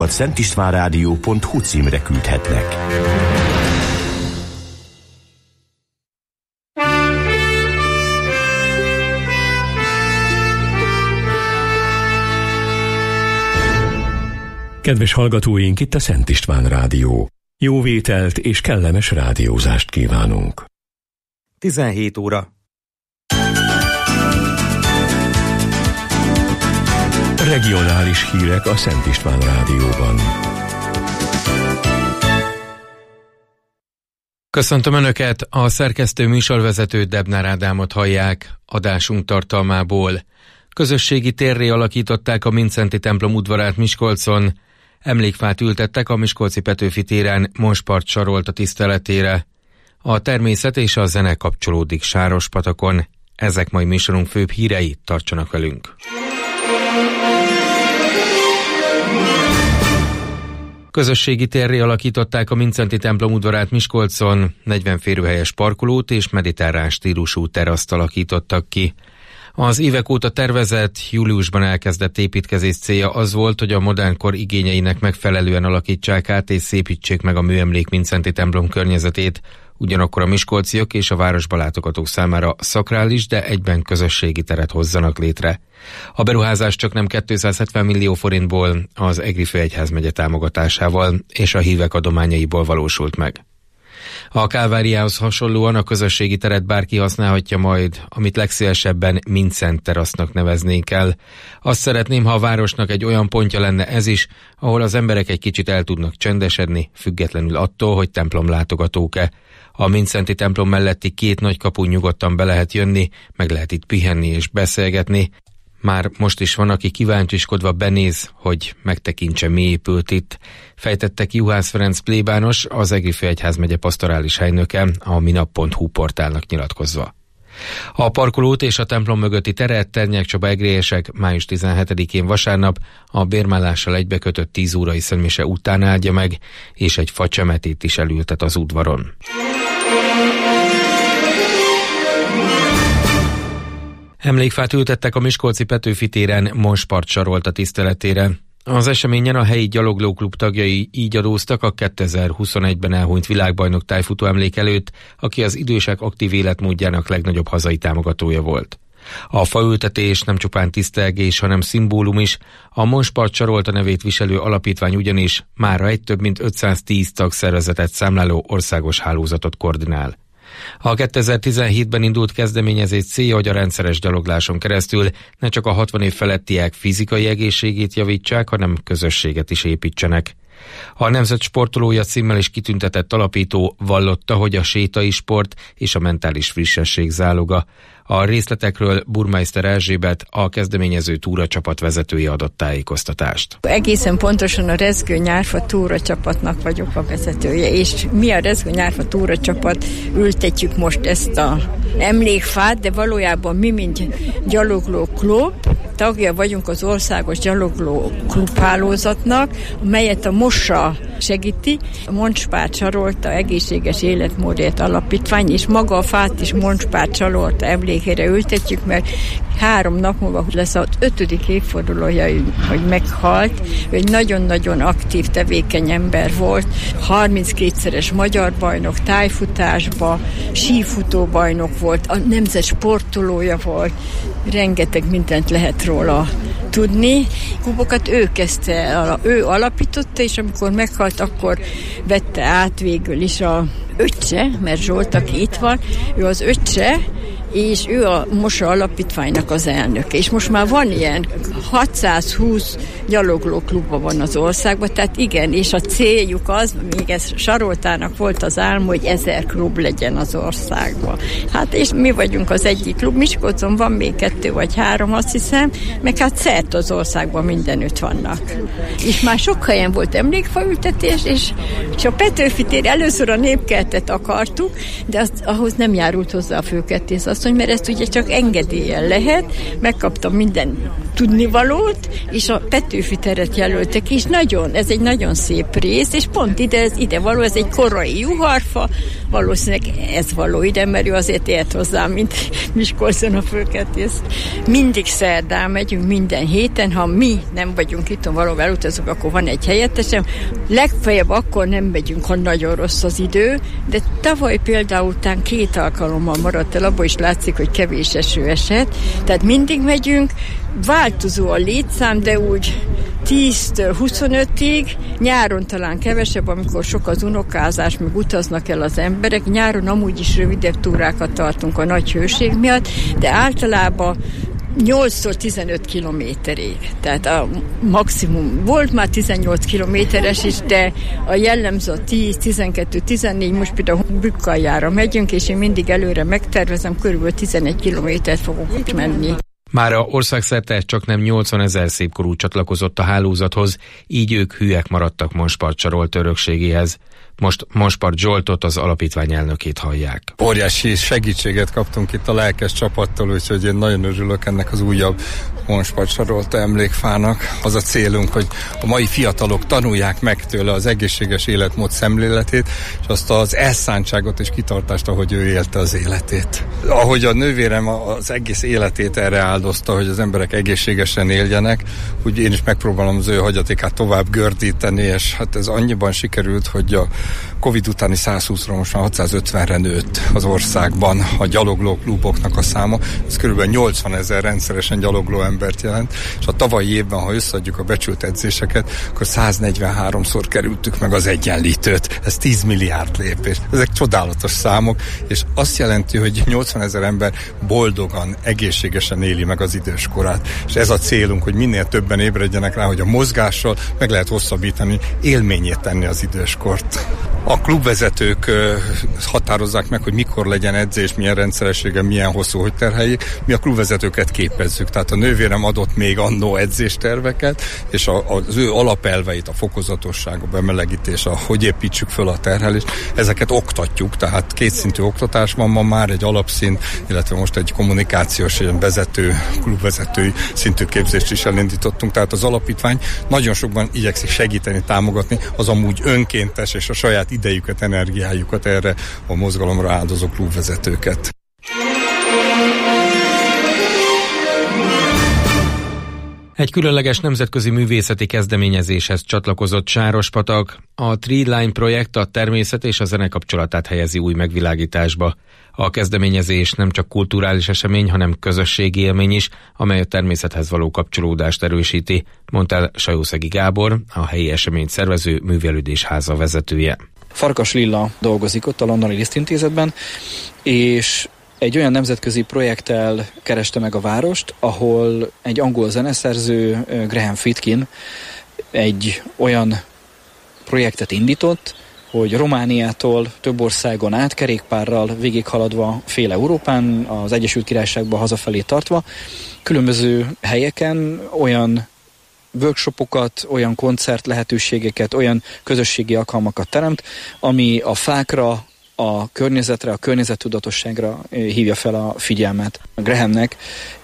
a szentistvánrádió.hu címre küldhetnek. Kedves hallgatóink, itt a Szent István Rádió. Jó vételt és kellemes rádiózást kívánunk. 17 óra. Regionális hírek a Szent István Rádióban. Köszöntöm Önöket, a szerkesztő műsorvezető Debnár Ádámot hallják. Adásunk tartalmából: közösségi térré alakították a Mindszenty templom udvarát Miskolcon, emlékfát ültettek a Miskolci Petőfi téren Monspart Sarolta tiszteletére. A természet és a zene kapcsolódik Sárospatakon. Ezek mai műsorunk főbb hírei, tartsanak velünk! Közösségi térré alakították a Mindszenty templom udvarát Miskolcon, 40 férőhelyes parkolót és mediterrán stílusú teraszt alakítottak ki. Az évek óta tervezett, júliusban elkezdett építkezés célja az volt, hogy a modern kor igényeinek megfelelően alakítsák át és szépítsék meg a műemlék Mindszenty templom környezetét, ugyanakkor a miskolciak és a városba látogatók számára szakrális, de egyben közösségi teret hozzanak létre. A beruházás csak nem 270 millió forintból, az Egri főegyházmegye támogatásával és a hívek adományaiból valósult meg. A Kálváriához hasonlóan a közösségi teret bárki használhatja majd, amit legszélesebben Mindszent terasznak neveznénk el. Azt szeretném, ha a városnak egy olyan pontja lenne ez is, ahol az emberek egy kicsit el tudnak csendesedni, függetlenül attól, hogy templom látogatók-e. A Mindszenty templom melletti 2 nagy kapun nyugodtan be lehet jönni, meg lehet itt pihenni és beszélgetni. Már most is van, aki kíváncsiskodva benéz, hogy megtekintse, mi épült itt. Fejtette ki Juhász Ferenc plébános, az Egri főegyházmegye pastorális helynöke, a minap.hu portálnak nyilatkozva. A parkolót és a templom mögötti teret Ternyák Csaba egrélyesek május 17-én vasárnap a bérmállással egybekötött 10 órai szentmise után áldja meg, és egy facsemetét is elültet az udvaron. Emlékfát ültettek a Miskolci Petőfi téren Monspart Sarolta tiszteletére. Az eseményen a helyi gyaloglóklub tagjai így adóztak a 2021-ben elhunyt világbajnok tájfutó emlék előtt, aki az idősek aktív életmódjának legnagyobb hazai támogatója volt. A faültetés nem csupán tisztelgés, hanem szimbólum is. A Monspart Sarolta nevét viselő alapítvány ugyanis mára egy több mint 510 tagszervezetet számláló országos hálózatot koordinál. A 2017-ben indult kezdeményezés célja, hogy a rendszeres gyalogláson keresztül ne csak a 60 év felettiek fizikai egészségét javítsák, hanem közösséget is építsenek. A nemzet sportolója címmel is kitüntetett alapító vallotta, hogy a sétai sport és a mentális frissesség záloga. A részletekről Burmeister Erzsébet, a kezdeményező túracsapat vezetője adott tájékoztatást. Egészen pontosan a Rezgő Nyárfa túracsapatnak vagyok a vezetője, és mi a Rezgő Nyárfa túracsapat ültetjük most ezt a emlékfát, de valójában mi, mint gyalogló klub, tagja vagyunk az országos gyalogló klubhálózatnak, amelyet a MOSA segíti, a Monspart Sarolta egészséges életmódért alapítvány, és maga a fát is Monspart Sarolta emlékére ültetjük, mert 3 nap múlva lesz az 5. évfordulója, hogy meghalt. Ő egy nagyon-nagyon aktív, tevékeny ember volt, 32-szeres magyar bajnok tájfutásba, sífutó bajnok volt, a nemzet sportolója volt, rengeteg mindent lehet róla tudni. Klubokat ő kezdte, ő alapította, és amikor meghalt, akkor vette át végül is a öccse, mert Zsolt, aki itt van, ő az öccse, és ő a MOSA alapítványnak az elnöke. És most már van ilyen 620 gyaloglóklubban van az országban, tehát igen, és a céljuk az, még ez Saroltának volt az álma, hogy 1000 klub legyen az országban. Hát és mi vagyunk az egyik klub, Miskolcon van még 2 vagy 3, azt hiszem, meg hát szerte az országban mindenütt vannak. És már sok helyen volt emlékfaültetés, és a Petőfi tér először a Népkertet akartuk, de ahhoz nem járult hozzá a főkertész asszony, mert ezt ugye csak engedéllyel lehet, megkaptam minden tudnivalót, és a Petőfi teret jelöltek, és ez egy nagyon szép rész, és pont ide való, ez egy korai juharfa, valószínűleg ez való ide, mert ő azért ért hozzá, mint Miskolcon a főkertész. Mindig szerdán megyünk, minden héten, ha mi nem vagyunk itt, valahol elutazunk, akkor van egy helyettesem. Legfeljebb akkor nem megyünk, ha nagyon rossz az idő, de tavaly például után 2 alkalommal maradt el, abból is látszik, hogy kevés eső esett, tehát mindig megyünk, változó a létszám, de úgy 10-től 25-ig, nyáron talán kevesebb, amikor sok az unokázás, meg utaznak el az emberek, nyáron amúgy is rövidebb túrákat tartunk a nagy hőség miatt, de általában 8-tól 15 kilométerig. Tehát a maximum volt már 18 kilométeres is, de a jellemző a 10, 12, 14, most például Bükkaljára megyünk, és én mindig előre megtervezem, körülbelül 11 kilométert fogok ott menni. Mára országszerte csaknem 80 000 szépkorú csatlakozott a hálózathoz, így ők hűek maradtak Monspart Zsolt örökségéhez. Most Monspart Zsoltot, az alapítvány elnökét hallják. Óriási segítséget kaptunk itt a lelkes csapattól, úgyhogy én nagyon örülök ennek az újabb Monspart Zsolt emlékfának. Az a célunk, hogy a mai fiatalok tanulják meg tőle az egészséges életmód szemléletét, és azt az elszántságot és kitartást, ahogy ő élte az életét. Ahogy a nővérem az egész életét erre áldozta, hogy az emberek egészségesen éljenek, úgy én is megpróbálom az ő hagyatékát tovább gördíteni, és hát ez annyiban sikerült, hogy a Covid utáni 120-ról most már 650-re nőtt az országban a gyalogló kluboknak a száma. Ez körülbelül 80 000 rendszeresen gyalogló embert jelent, és a tavalyi évben, ha összeadjuk a becsült edzéseket, akkor 143-szor kerültük meg az egyenlítőt. Ez 10 milliárd lépés. Ezek csodálatos számok, és azt jelenti, hogy 80 000 ember boldogan, egészségesen éli meg az időskorát. És ez a célunk, hogy minél többen ébredjenek rá, hogy a mozgással meg lehet hosszabbítani, élményét tenni az időskort. A klubvezetők határozzák meg, hogy mikor legyen edzés, milyen rendszeressége, milyen hosszú, hogy terheljék. Mi a klubvezetőket képezzük. Tehát a nővérem adott még annó edzésterveket, és az ő alapelveit, a fokozatosság, a bemelegítés, hogy építsük föl a terhelést, ezeket oktatjuk. Tehát kétszintű oktatás van ma már, egy alapszint, illetve most egy kommunikációs, vezető, klubvezetői szintű képzést is elindítottunk. Tehát az alapítvány nagyon sokban igyekszik segíteni, támogatni az amúgy önkéntes és a saját idejüket, energiájukat erre a mozgalomra áldozó klubvezetőket. Egy különleges nemzetközi művészeti kezdeményezéshez csatlakozott Sárospatak. A Tree Line projekt a természet és a zene kapcsolatát helyezi új megvilágításba. A kezdeményezés nem csak kulturális esemény, hanem közösségi élmény is, amely a természethez való kapcsolódást erősíti, mondta el Sajószegi Gábor, a helyi eseményt szervező művelődésháza vezetője. Farkas Lilla dolgozik ott a Londoni Lisztintézetben, és egy olyan nemzetközi projekttel kereste meg a várost, ahol egy angol zeneszerző, Graham Fitkin, egy olyan projektet indított, hogy Romániától több országon át kerékpárral végighaladva fél Európán, az Egyesült Királyságba hazafelé tartva, különböző helyeken olyan workshopokat, olyan koncert lehetőségeket, olyan közösségi alkalmakat teremt, ami a fákra, a környezetre, a környezettudatosságra hívja fel a figyelmet. A Grahamnek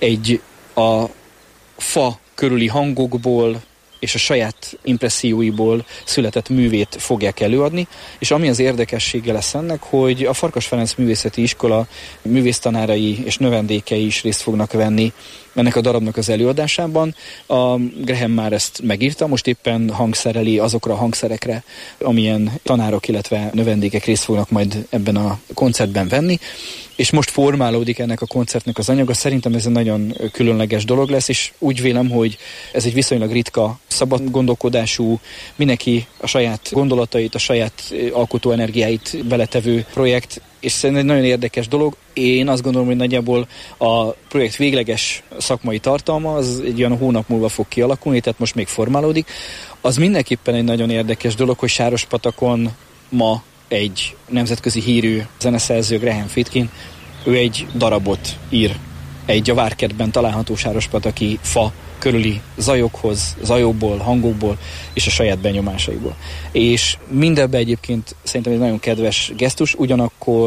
a fa körüli hangokból és a saját impresszióiból született művét fogják előadni, és ami az érdekessége lesz ennek, hogy a Farkas Ferenc Művészeti Iskola művésztanárai és növendékei is részt fognak venni ennek a darabnak az előadásában. A Graham már ezt megírta, most éppen hangszereli azokra a hangszerekre, amilyen tanárok, illetve növendékek részt fognak majd ebben a koncertben venni, és most formálódik ennek a koncertnek az anyaga. Szerintem ez egy nagyon különleges dolog lesz, és úgy vélem, hogy ez egy viszonylag ritka, szabad gondolkodású, mindenki a saját gondolatait, a saját alkotó energiáit beletevő projekt, és szerintem egy nagyon érdekes dolog. Én azt gondolom, hogy nagyjából a projekt végleges szakmai tartalma az egy olyan hónap múlva fog kialakulni, tehát most még formálódik. Az mindenképpen egy nagyon érdekes dolog, hogy Sárospatakon ma egy nemzetközi hírű zeneszerző, Graham Fitkin, ő egy darabot ír egy a Várkertben található sárospataki fa körüli zajokhoz, zajokból, hangokból és a saját benyomásaiból. És mindebben egyébként szerintem egy nagyon kedves gesztus, ugyanakkor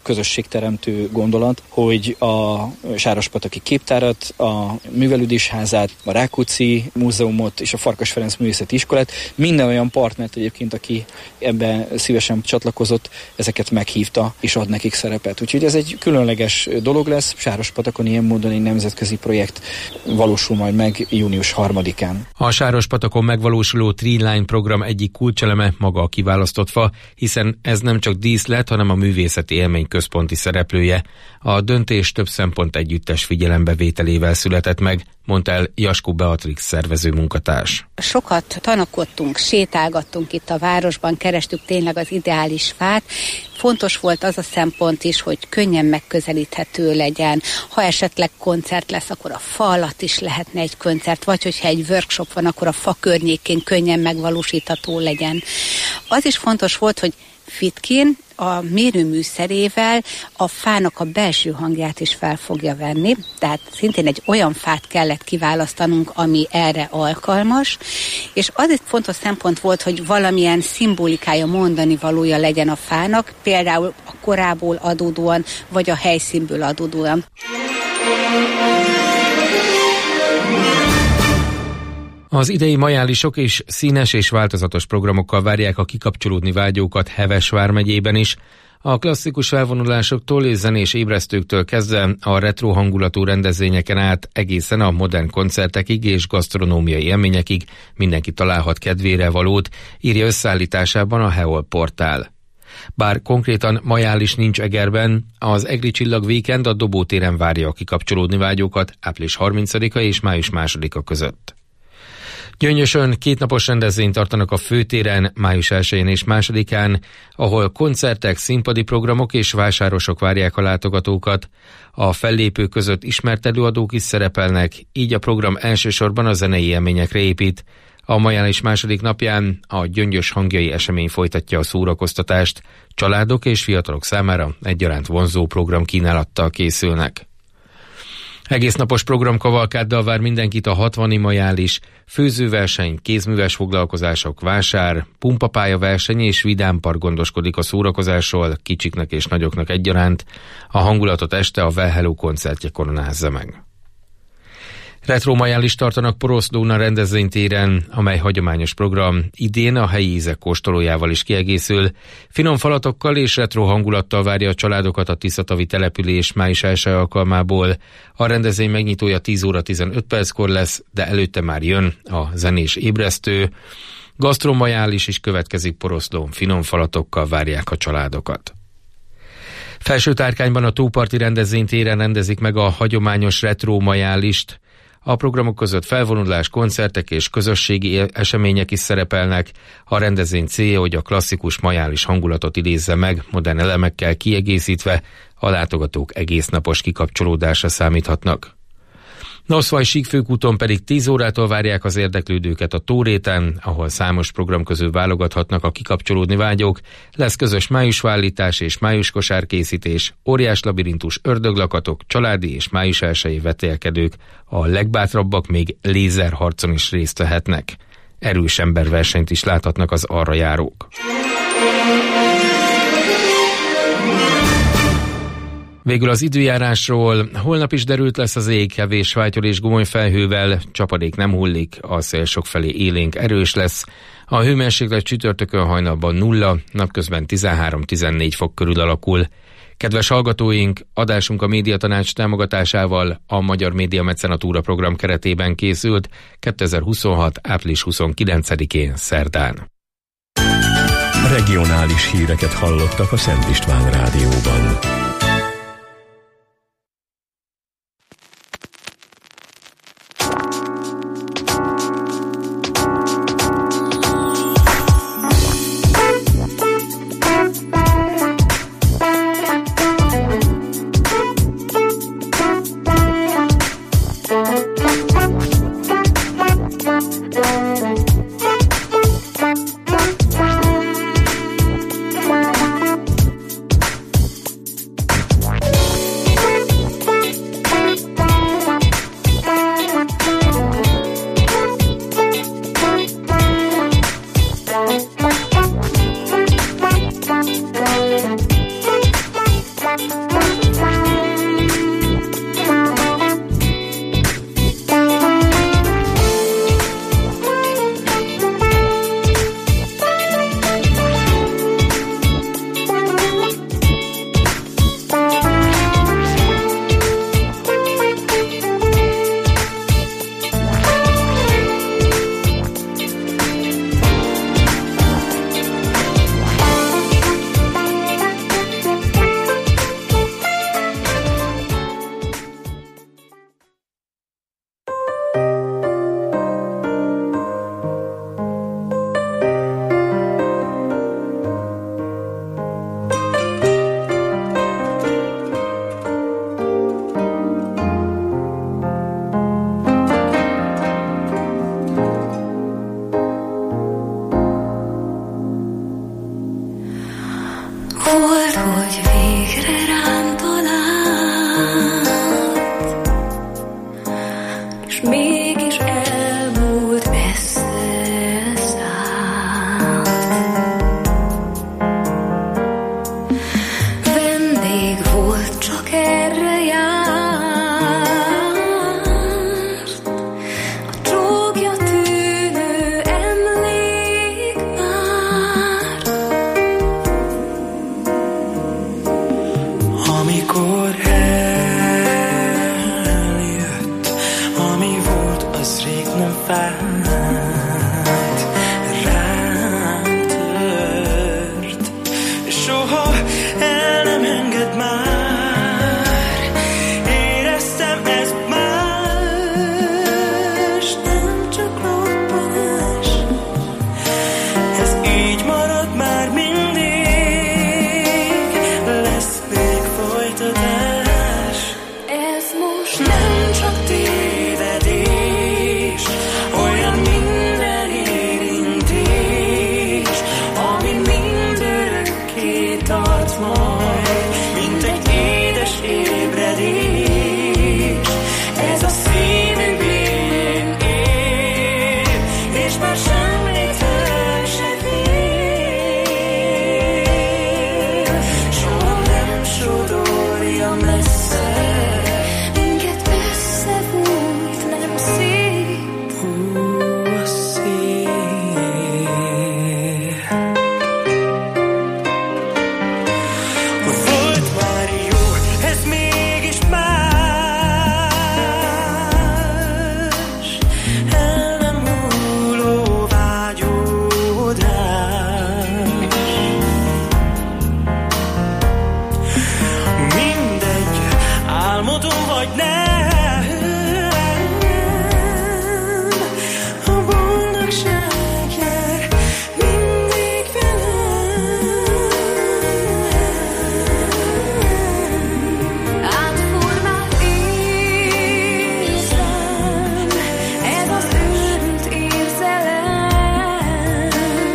közösségteremtő gondolat, hogy a Sárospataki képtárat, a művelődésházát, a Rákóczi Múzeumot és a Farkas Ferenc Művészeti Iskolát, minden olyan partnert egyébként, aki ebben szívesen csatlakozott, ezeket meghívta és ad nekik szerepet. Úgyhogy ez egy különleges dolog lesz, Sárospatakon ilyen módon egy nemzetközi projekt valósul majd meg június 3-án. A Sárospatakon megvalósuló Tree-Line program egyik kulcseleme maga a kiválasztott fa, hiszen ez nem csak díszlet, hanem a művészeti élmény központi szereplője. A döntés több szempont együttes figyelembevételével született meg, mondta el Jaskó Beatrix szervező munkatárs. Sokat tanakodtunk, sétálgattunk itt a városban, kerestük tényleg az ideális fát. Fontos volt az a szempont is, hogy könnyen megközelíthető legyen. Ha esetleg koncert lesz, akkor a fa alatt is lehetne egy koncert, vagy hogyha egy workshop van, akkor a fa környékén könnyen megvalósítható legyen. Az is fontos volt, hogy Fitkin a mérőműszerével a fának a belső hangját is fel fogja venni, tehát szintén egy olyan fát kellett kiválasztanunk, ami erre alkalmas, és az egy fontos szempont volt, hogy valamilyen szimbolikája, mondani valója legyen a fának, például a korából adódóan, vagy a helyszínből adódóan. Az idei majálisok is színes és változatos programokkal várják a kikapcsolódni vágyókat Heves vármegyében is. A klasszikus felvonulásoktól és zenés ébresztőktől kezdve a retro hangulatú rendezvényeken át egészen a modern koncertekig és gasztronómiai élményekig mindenki találhat kedvére valót, írja összeállításában a Heol portál. Bár konkrétan majális nincs Egerben, az Egri Csillag Weekend a Dobótéren várja a kikapcsolódni vágyókat április 30-a és május 2-a között. Gyöngyösön 2 napos rendezvényt tartanak a főtéren május 1-én és 2-án, ahol koncertek, színpadi programok és vásárosok várják a látogatókat. A fellépők között ismert előadók is szerepelnek, így a program elsősorban a zenei élményekre épít. A majális 2. napján a Gyöngyös hangjai esemény folytatja a szórakoztatást, családok és fiatalok számára egyaránt vonzó programkínálattal készülnek. Egésznapos programkavalkáddal vár mindenkit a 60. majális, főzőverseny, kézműves foglalkozások, vásár, pumpapályaverseny és vidámpark gondoskodik a szórakozásról, kicsiknek és nagyoknak egyaránt. A hangulatot este a Well Hello koncertje koronázza meg. Retro majális tartanak Poroszlón a rendezvénytéren, amely hagyományos program idén a helyi ízek kóstolójával is kiegészül. Finom falatokkal és retro hangulattal várja a családokat a Tiszatavi település május 1 alkalmából. A rendezvény megnyitója 10 óra 15 perckor lesz, de előtte már jön a zenés ébresztő. Gasztromajális is következik Poroszlón, finom falatokkal várják a családokat. Felsőtárkányban a Tóparti rendezvénytéren rendezik meg a hagyományos retro majálist. A programok között felvonulás, koncertek és közösségi események is szerepelnek. A rendezvény célja, hogy a klasszikus majális hangulatot idézze meg, modern elemekkel kiegészítve, a látogatók egésznapos kikapcsolódásra számíthatnak. Noszvaj síkfőkúton pedig 10 órától várják az érdeklődőket a Tóréten, ahol számos program közül válogathatnak a kikapcsolódni vágyók. Lesz közös májusvállítás és májuskosárkészítés, óriás labirintus, ördöglakatok, családi és május 1-i vetélkedők. A legbátrabbak még lézerharcon is részt vehetnek. Erős emberversenyt is láthatnak az arra járók. Végül az időjárásról. Holnap is derült lesz az ég, kevés vájtól és gomolyfelhővel, csapadék nem hullik, a szél sokfelé élénk erős lesz. A hőmérséklet csütörtökön hajnalban 0, napközben 13-14 fok körül alakul. Kedves hallgatóink, adásunk a Médiatanács támogatásával a Magyar Média Mecenatúra program keretében készült 2026. április 29-én szerdán. Regionális híreket hallottak a Szent István Rádióban. Hold, hogy végre rám talált, és mégis elmúlt, messze szállt. Vendég volt, csak erre járt, a csókja tűnő emlék már. Amikor eljött, ami volt, az rég nem fájt, rám tört, soha el nem enged már. Éreztem, ez más, nem csak robbanás, ez így marad már mindig, lesz még folytatás. Ez most nem csak tévedés, olyan minden érintés, ami mindörökké tart majd, mint egy édes ébredés. Ez a szívünk élén él, és már semmitől se fél. Soha nem sodorja messze, minket összefújt, nem szép. A szél. Volt már jó, ez mégis más, el nem múló vágyódás. Mindegy, álmodom vagy nem, a boldogság jár mindig velem. Átformál érzem, ez az őrült érzelem.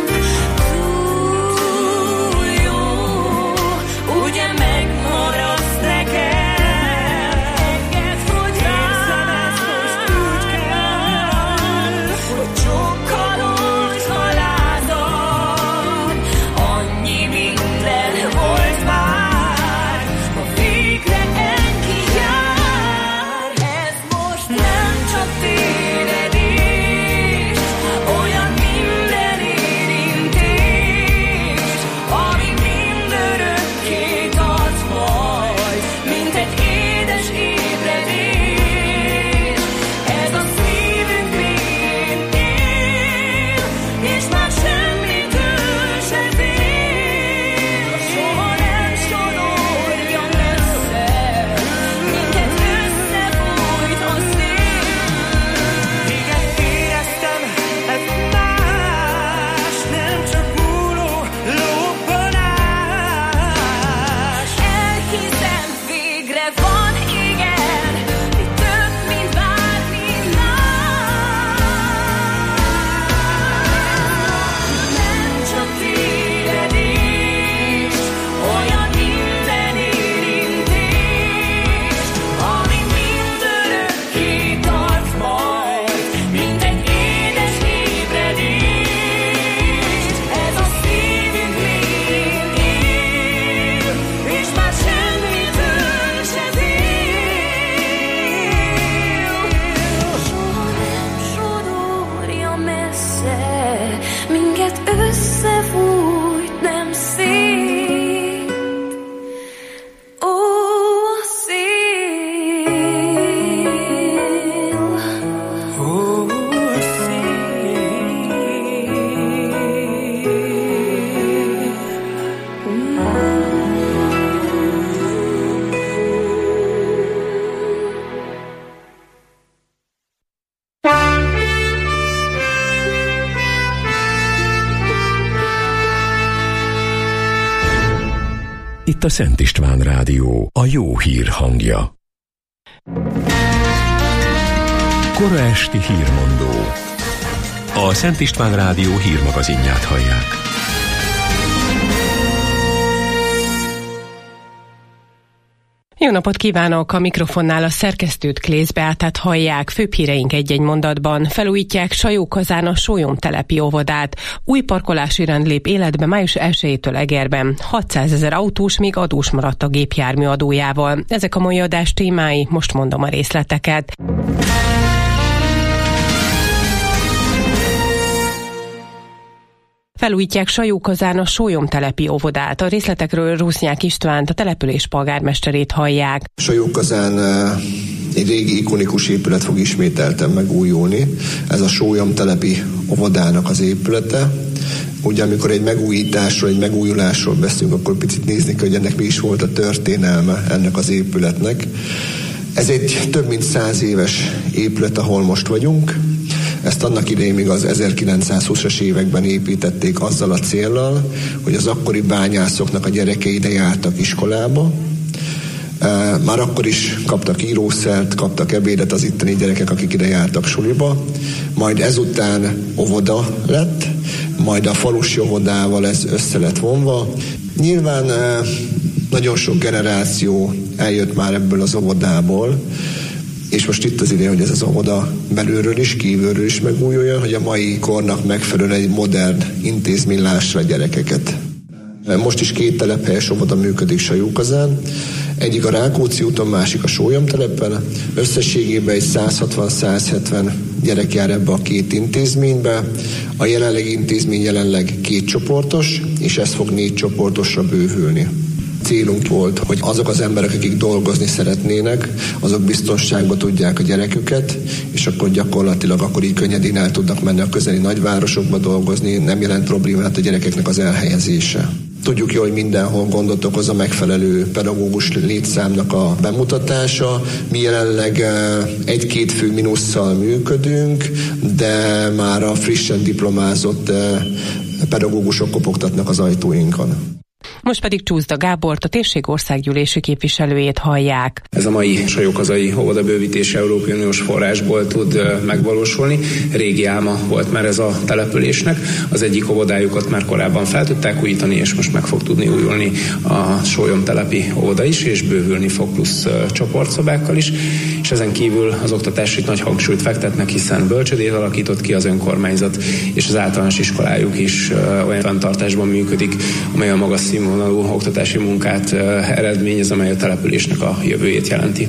Túl jó, ugye megmaradsz nekem. Engedd, hogy érzem, ez most úgy kell, hogy csókolódj halálom. Annyi minden volt már, ha végre ennyi jár. Ez most nem csak tévedés, olyan minden érintés, ami mindörökké tart majd, mint egy édes ébredés. Ez a szívünk mélyén él, és már semmitől se fél. Soha nem sodorja messze, minket összefújt a szél. Igen, éreztem, ez más, nem csak múló lobbanás. Elhiszem, végre van, igen, mi több, mint bármi más. Nem csak tévedés, olyan minden érintés, ami mindörökké tart majd, mint egy édes ébredés. Ez a szívünk mélyén él, és már semmitől se fél. Soha nem sodorja messze, minket összefújt, nem szét. Ó, a szél. Ó, a Itt a Szent István Rádió, a jó hír hangja. Kora esti hírmondó. A Szent István Rádió hírmagazinját hallják. Jó napot kívánok! A mikrofonnál a szerkesztőt, Klész Beátát hallják. Főbb híreink egy-egy mondatban. Felújítják Sajókazán a Sólyomtelepi óvodát. Új parkolási rend lép életbe május 1-től Egerben. 600 000 autós még adós maradt a gépjármű adójával. Ezek a mai adás témái, most mondom a részleteket. Felújítják Sajókazán a Sólyomtelepi óvodát. A részletekről Rusznyák Istvánt, a település polgármesterét hallják. Sajókazán egy régi ikonikus épület fog ismételten megújulni. Ez a Sólyomtelepi óvodának az épülete. Ugye amikor egy megújításról, egy megújulásról beszélünk, akkor picit nézni kell, hogy ennek mi is volt a történelme ennek az épületnek. Ez egy több mint 100 éves épület, ahol most vagyunk. Ezt annak idején még az 1920-as években építették azzal a céllal, hogy az akkori bányászoknak a gyerekei ide jártak iskolába. Már akkor is kaptak írószert, kaptak ebédet az itteni gyerekek, akik ide jártak suliba. Majd ezután óvoda lett, majd a falusi óvodával ez össze lett vonva. Nyilván nagyon sok generáció eljött már ebből az óvodából, és most itt az ideje, hogy ez az óvoda belülről is, kívülről is megújuljon, hogy a mai kornak megfelelően egy modern intézmény lássa a gyerekeket. Most is 2 telephelyes óvoda működik Sajókazán, egyik a Rákóczi úton, másik a Sólyomtelepen. Összességében egy 160-170 gyerek jár ebbe a 2 intézménybe. A jelenlegi intézmény jelenleg 2 csoportos, és ez fog 4 csoportosra bővülni. Célunk volt, hogy azok az emberek, akik dolgozni szeretnének, azok biztonságba tudják a gyereküket, és akkor gyakorlatilag akkor így könnyedén el tudnak menni a közeli nagyvárosokba dolgozni, nem jelent problémát a gyerekeknek az elhelyezése. Tudjuk jól, hogy mindenhol gondot okoz a megfelelő pedagógus létszámnak a bemutatása. Mi jelenleg 1-2 fő mínusszal működünk, de már a frissen diplomázott pedagógusok kopogtatnak az ajtóinkon. Most pedig Csúszda Gábort, a térség országgyűlési képviselőjét hallják. Ez a mai sajókazai óvodabővítés Európai Uniós forrásból tud megvalósulni. Régi álma volt már ez a településnek. Az egyik óvodájukat már korábban fel tudták újítani, és most meg fog tudni újulni a Sólyomtelepi óvoda is, és bővülni fog plusz csoportszobákkal is. És ezen kívül az oktatásra nagy hangsúlyt fektetnek, hiszen bölcsödét alakított ki az önkormányzat, és az általános iskolájuk is olyan fenntartásban működik, amely a magas színvonalú oktatási munkát eredményez, amely a településnek a jövőjét jelenti.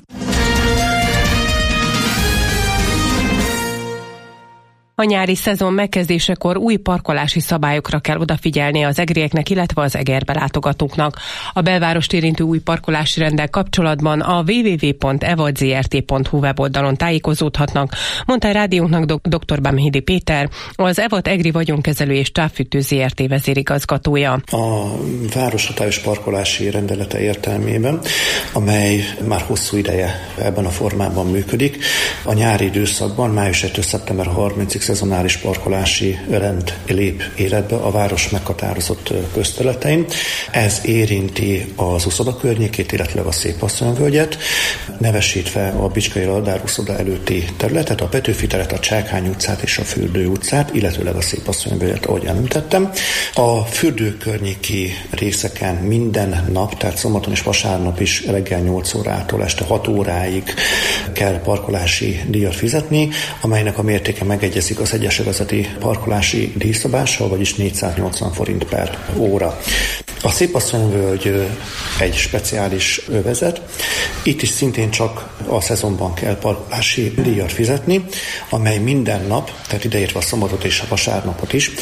A nyári szezon megkezdésekor új parkolási szabályokra kell odafigyelni az egrieknek, illetve az Egerbe látogatóknak. A belvárost érintő új parkolási renddel kapcsolatban a www.evadzrt.hu weboldalon tájékozódhatnak, mondta a rádiónknak dr. Bámhidi Péter, az EVAD Egri vagyonkezelő és távfűtő ZRT vezérigazgatója. A város hatályos parkolási rendelete értelmében, amely már hosszú ideje ebben a formában működik, a nyári időszakban május 1-től szeptember 30-ig szezonális parkolási rend lép életbe a város meghatározott közterületein. Ez érinti az uszoda környékét, illetve a Szépasszonyvölgyet, nevesítve a Bicskai Radár uszoda előtti területet, a Petőfi teret, a Csákhány utcát és a Fürdő utcát, illetőleg a Szépasszonyvölgyet, ahogy említettem. A fürdő környéki részeken minden nap, tehát szombaton és vasárnap is reggel 8 órától este 6 óráig kell parkolási díjat fizetni, amelynek a mértéke megegyezik az egyes övezeti parkolási díjszabással, vagyis 480 forint per óra. A Szépasszonyvölgy egy speciális övezet. Itt is szintén csak a szezonban kell parkolási díjat fizetni, amely minden nap, tehát ideértve a szombatot és a vasárnapot is,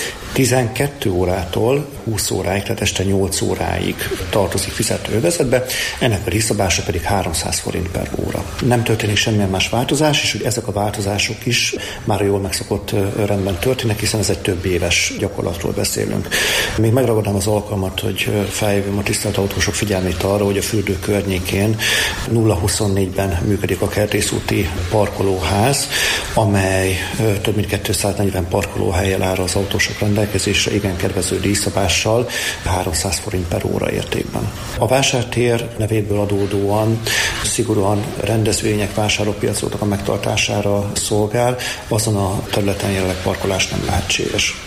12 órától 20 óráig, tehát este 8 óráig tartozik fizető övezetbe, ennek a díjszabása pedig 300 forint per óra. Nem történik semmilyen más változás, és hogy ezek a változások is már jól megszokott rendben történnek, hiszen ez egy több éves gyakorlatról beszélünk. Még megragadnám az alkalmat, hogy felhívjam a tisztelt autósok figyelmét arra, hogy a fürdő környékén 0-24-ben működik a Kertészúti parkolóház, amely több mint 240 parkolóhellyel áll az autósok rendelkezésre, igen kedvező díjszabással, 300 forint per óra értékben. A vásártér nevéből adódóan szigorúan rendezvények, vásárlópiacoknak a megtartására szolgál, azon a területen jelenleg parkolás nem lehetséges.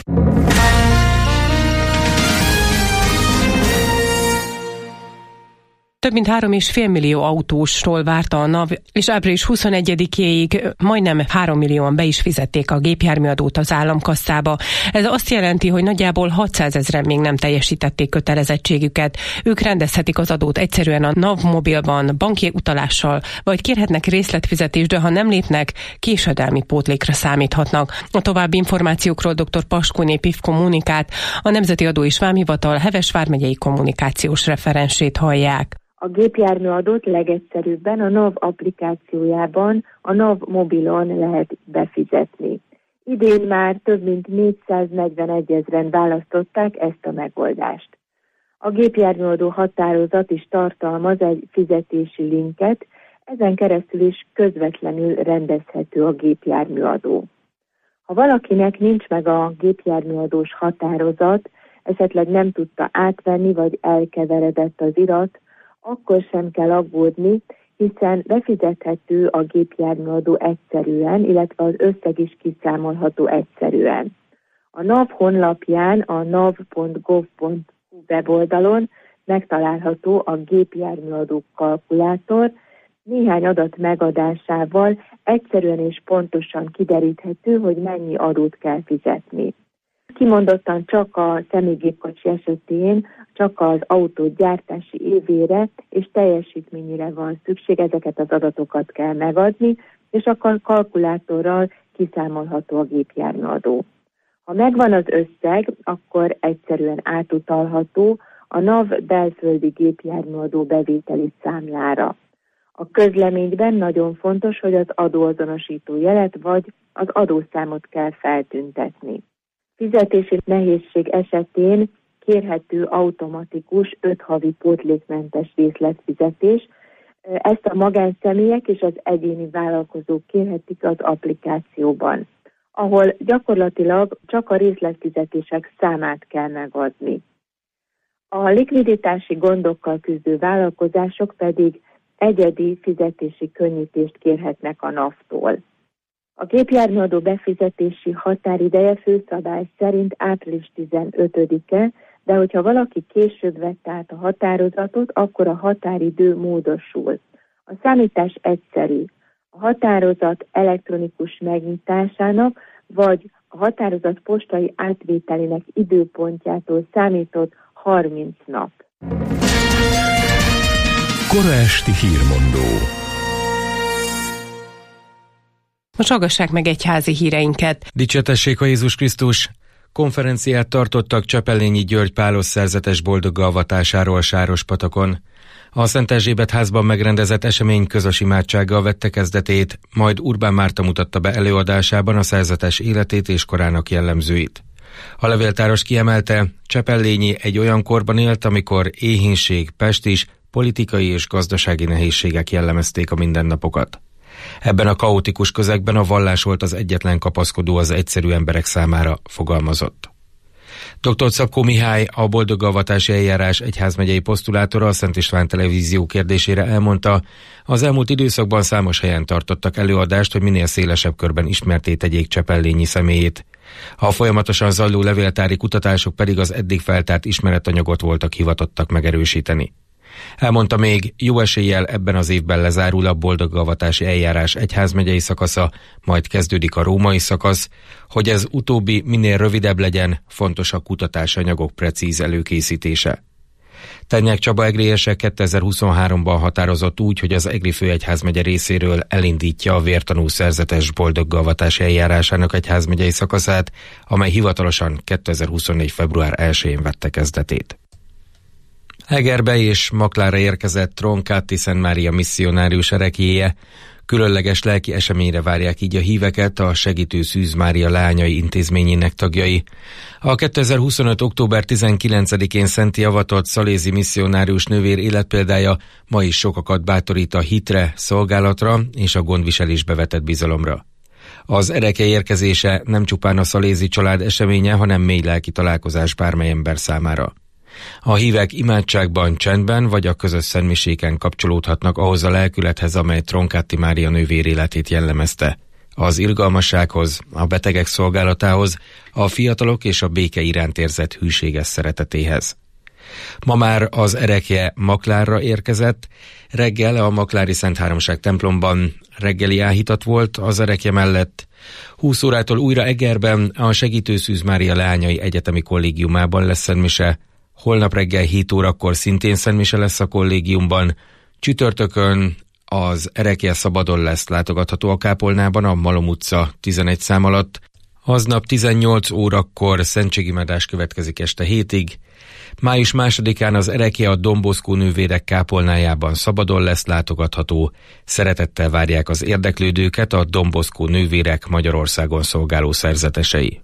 Több mint 3,5 millió autósról várta a NAV, és április 21-éig majdnem 3 millióan be is fizették a gépjárműadót az államkasszába. Ez azt jelenti, hogy nagyjából 600 000 még nem teljesítették kötelezettségüket. Ők rendezhetik az adót egyszerűen a NAV mobilban, banki utalással, vagy kérhetnek részletfizetést, de ha nem lépnek, késedelmi pótlékra számíthatnak. A további információkról dr. Paskóné Pif kommunikát, a Nemzeti Adó és Vámhivatal Heves vármegyei kommunikációs referensét hallják. A gépjárműadót legegyszerűbben a NAV applikációjában, a NAV mobilon lehet befizetni. Idén már több mint 441 000 választották ezt a megoldást. A gépjárműadó határozat is tartalmaz egy fizetési linket, ezen keresztül is közvetlenül rendezhető a gépjárműadó. Ha valakinek nincs meg a gépjárműadós határozat, esetleg nem tudta átvenni, vagy elkeveredett az irat, akkor sem kell aggódni, hiszen befizethető a gépjárműadó egyszerűen, illetve az összeg is kiszámolható egyszerűen. A NAV honlapján, a nav.gov.hu weboldalon megtalálható a gépjárműadó kalkulátor, néhány adat megadásával egyszerűen és pontosan kideríthető, hogy mennyi adót kell fizetni. Kimondottan csak a személygépkocsi esetén csak az autó gyártási évére és teljesítményére van szükség, ezeket az adatokat kell megadni, és akkor kalkulátorral kiszámolható a gépjárműadó. Ha megvan az összeg, akkor egyszerűen átutalható a NAV belföldi gépjárműadó bevételi számlára. A közleményben nagyon fontos, hogy az adóazonosító jelet vagy az adószámot kell feltüntetni. Fizetési nehézség esetén kérhető automatikus 5 havi pótlékmentes részletfizetés. Ezt a magánszemélyek és az egyéni vállalkozók kérhetik az applikációban, ahol gyakorlatilag csak a részletfizetések számát kell megadni. A likviditási gondokkal küzdő vállalkozások pedig egyedi fizetési könnyítést kérhetnek a NAV-tól. A gépjárműadó befizetési határideje főszabály szerint április 15-e, de hogyha valaki később vette át a határozatot, akkor a határidő módosul. A számítás egyszerű. A határozat elektronikus megnyitásának vagy a határozat postai átvételének időpontjától számított 30 nap. Kora esti hírmondó. Most hallgassák meg egyházi híreinket. Dicsértessék a Jézus Krisztus! Konferenciát tartottak Csepellényi György Pálos szerzetes boldogga avatásáról Sárospatakon. A Szent Erzsébet házban megrendezett esemény közös imádsággal vette kezdetét, majd Urbán Márta mutatta be előadásában a szerzetes életét és korának jellemzőit. A levéltáros kiemelte, Csepellényi egy olyan korban élt, amikor éhínség, pestis, politikai és gazdasági nehézségek jellemezték a mindennapokat. Ebben a kaotikus közegben a vallás volt az egyetlen kapaszkodó az egyszerű emberek számára, fogalmazott. Dr. Szabkó Mihály, a boldogavatási eljárás egyházmegyei posztulátora a Szent István Televízió kérdésére elmondta, az elmúlt időszakban számos helyen tartottak előadást, hogy minél szélesebb körben ismertté tegyék Csepellényi személyét. A folyamatosan zajló levéltári kutatások pedig az eddig feltárt ismeretanyagot voltak hivatottak megerősíteni. Elmondta még, jó eséllyel ebben az évben lezárul a boldogavatási eljárás egyházmegyei szakasza, majd kezdődik a római szakasz, hogy ez utóbbi minél rövidebb legyen, fontos a kutatásanyagok precíz előkészítése. Tennyák Csaba egrélyese 2023-ban határozott úgy, hogy az Egri főegyházmegye részéről elindítja a vértanú szerzetes boldogavatási eljárásának egyházmegyei szakaszát, amely hivatalosan 2024. február 1-én vette kezdetét. Egerbe és Maklára érkezett Tronkáti Szent Mária misszionárius ereklyéje. Különleges lelki eseményre várják így a híveket a Segítő Szűz Mária Leányai Intézményének tagjai. A 2025. október 19-én szentté avatott szalézi misszionárius nővér életpéldája ma is sokakat bátorít a hitre, szolgálatra és a gondviselésbe vetett bizalomra. Az erekly érkezése nem csupán a szalézi család eseménye, hanem mély lelki találkozás bármely ember számára. A hívek imádságban, csendben vagy a közös szentmiséken kapcsolódhatnak ahhoz a lelkülethez, amely Tronkáti Mária nővér életét jellemezte. Az irgalmassághoz, a betegek szolgálatához, a fiatalok és a béke iránt érzett hűséges szeretetéhez. Ma már az erekje Maklárra érkezett, reggel a Maklári Szent Háromság templomban reggeli áhítat volt az erekje mellett. 20 órától újra Egerben, a Segítő Szűz Mária Leányai Egyetemi Kollégiumában lesz szentmise. Holnap reggel 7 órakor szintén szentmise lesz a kollégiumban. Csütörtökön az erekje szabadon lesz látogatható a kápolnában, a Malom utca 11 szám alatt. Aznap 18 órakor szentségimádás következik este 7-ig. Május 2-án az erekje a Don Bosco nővérek kápolnájában szabadon lesz látogatható. Szeretettel várják az érdeklődőket a Don Bosco nővérek Magyarországon szolgáló szerzetesei.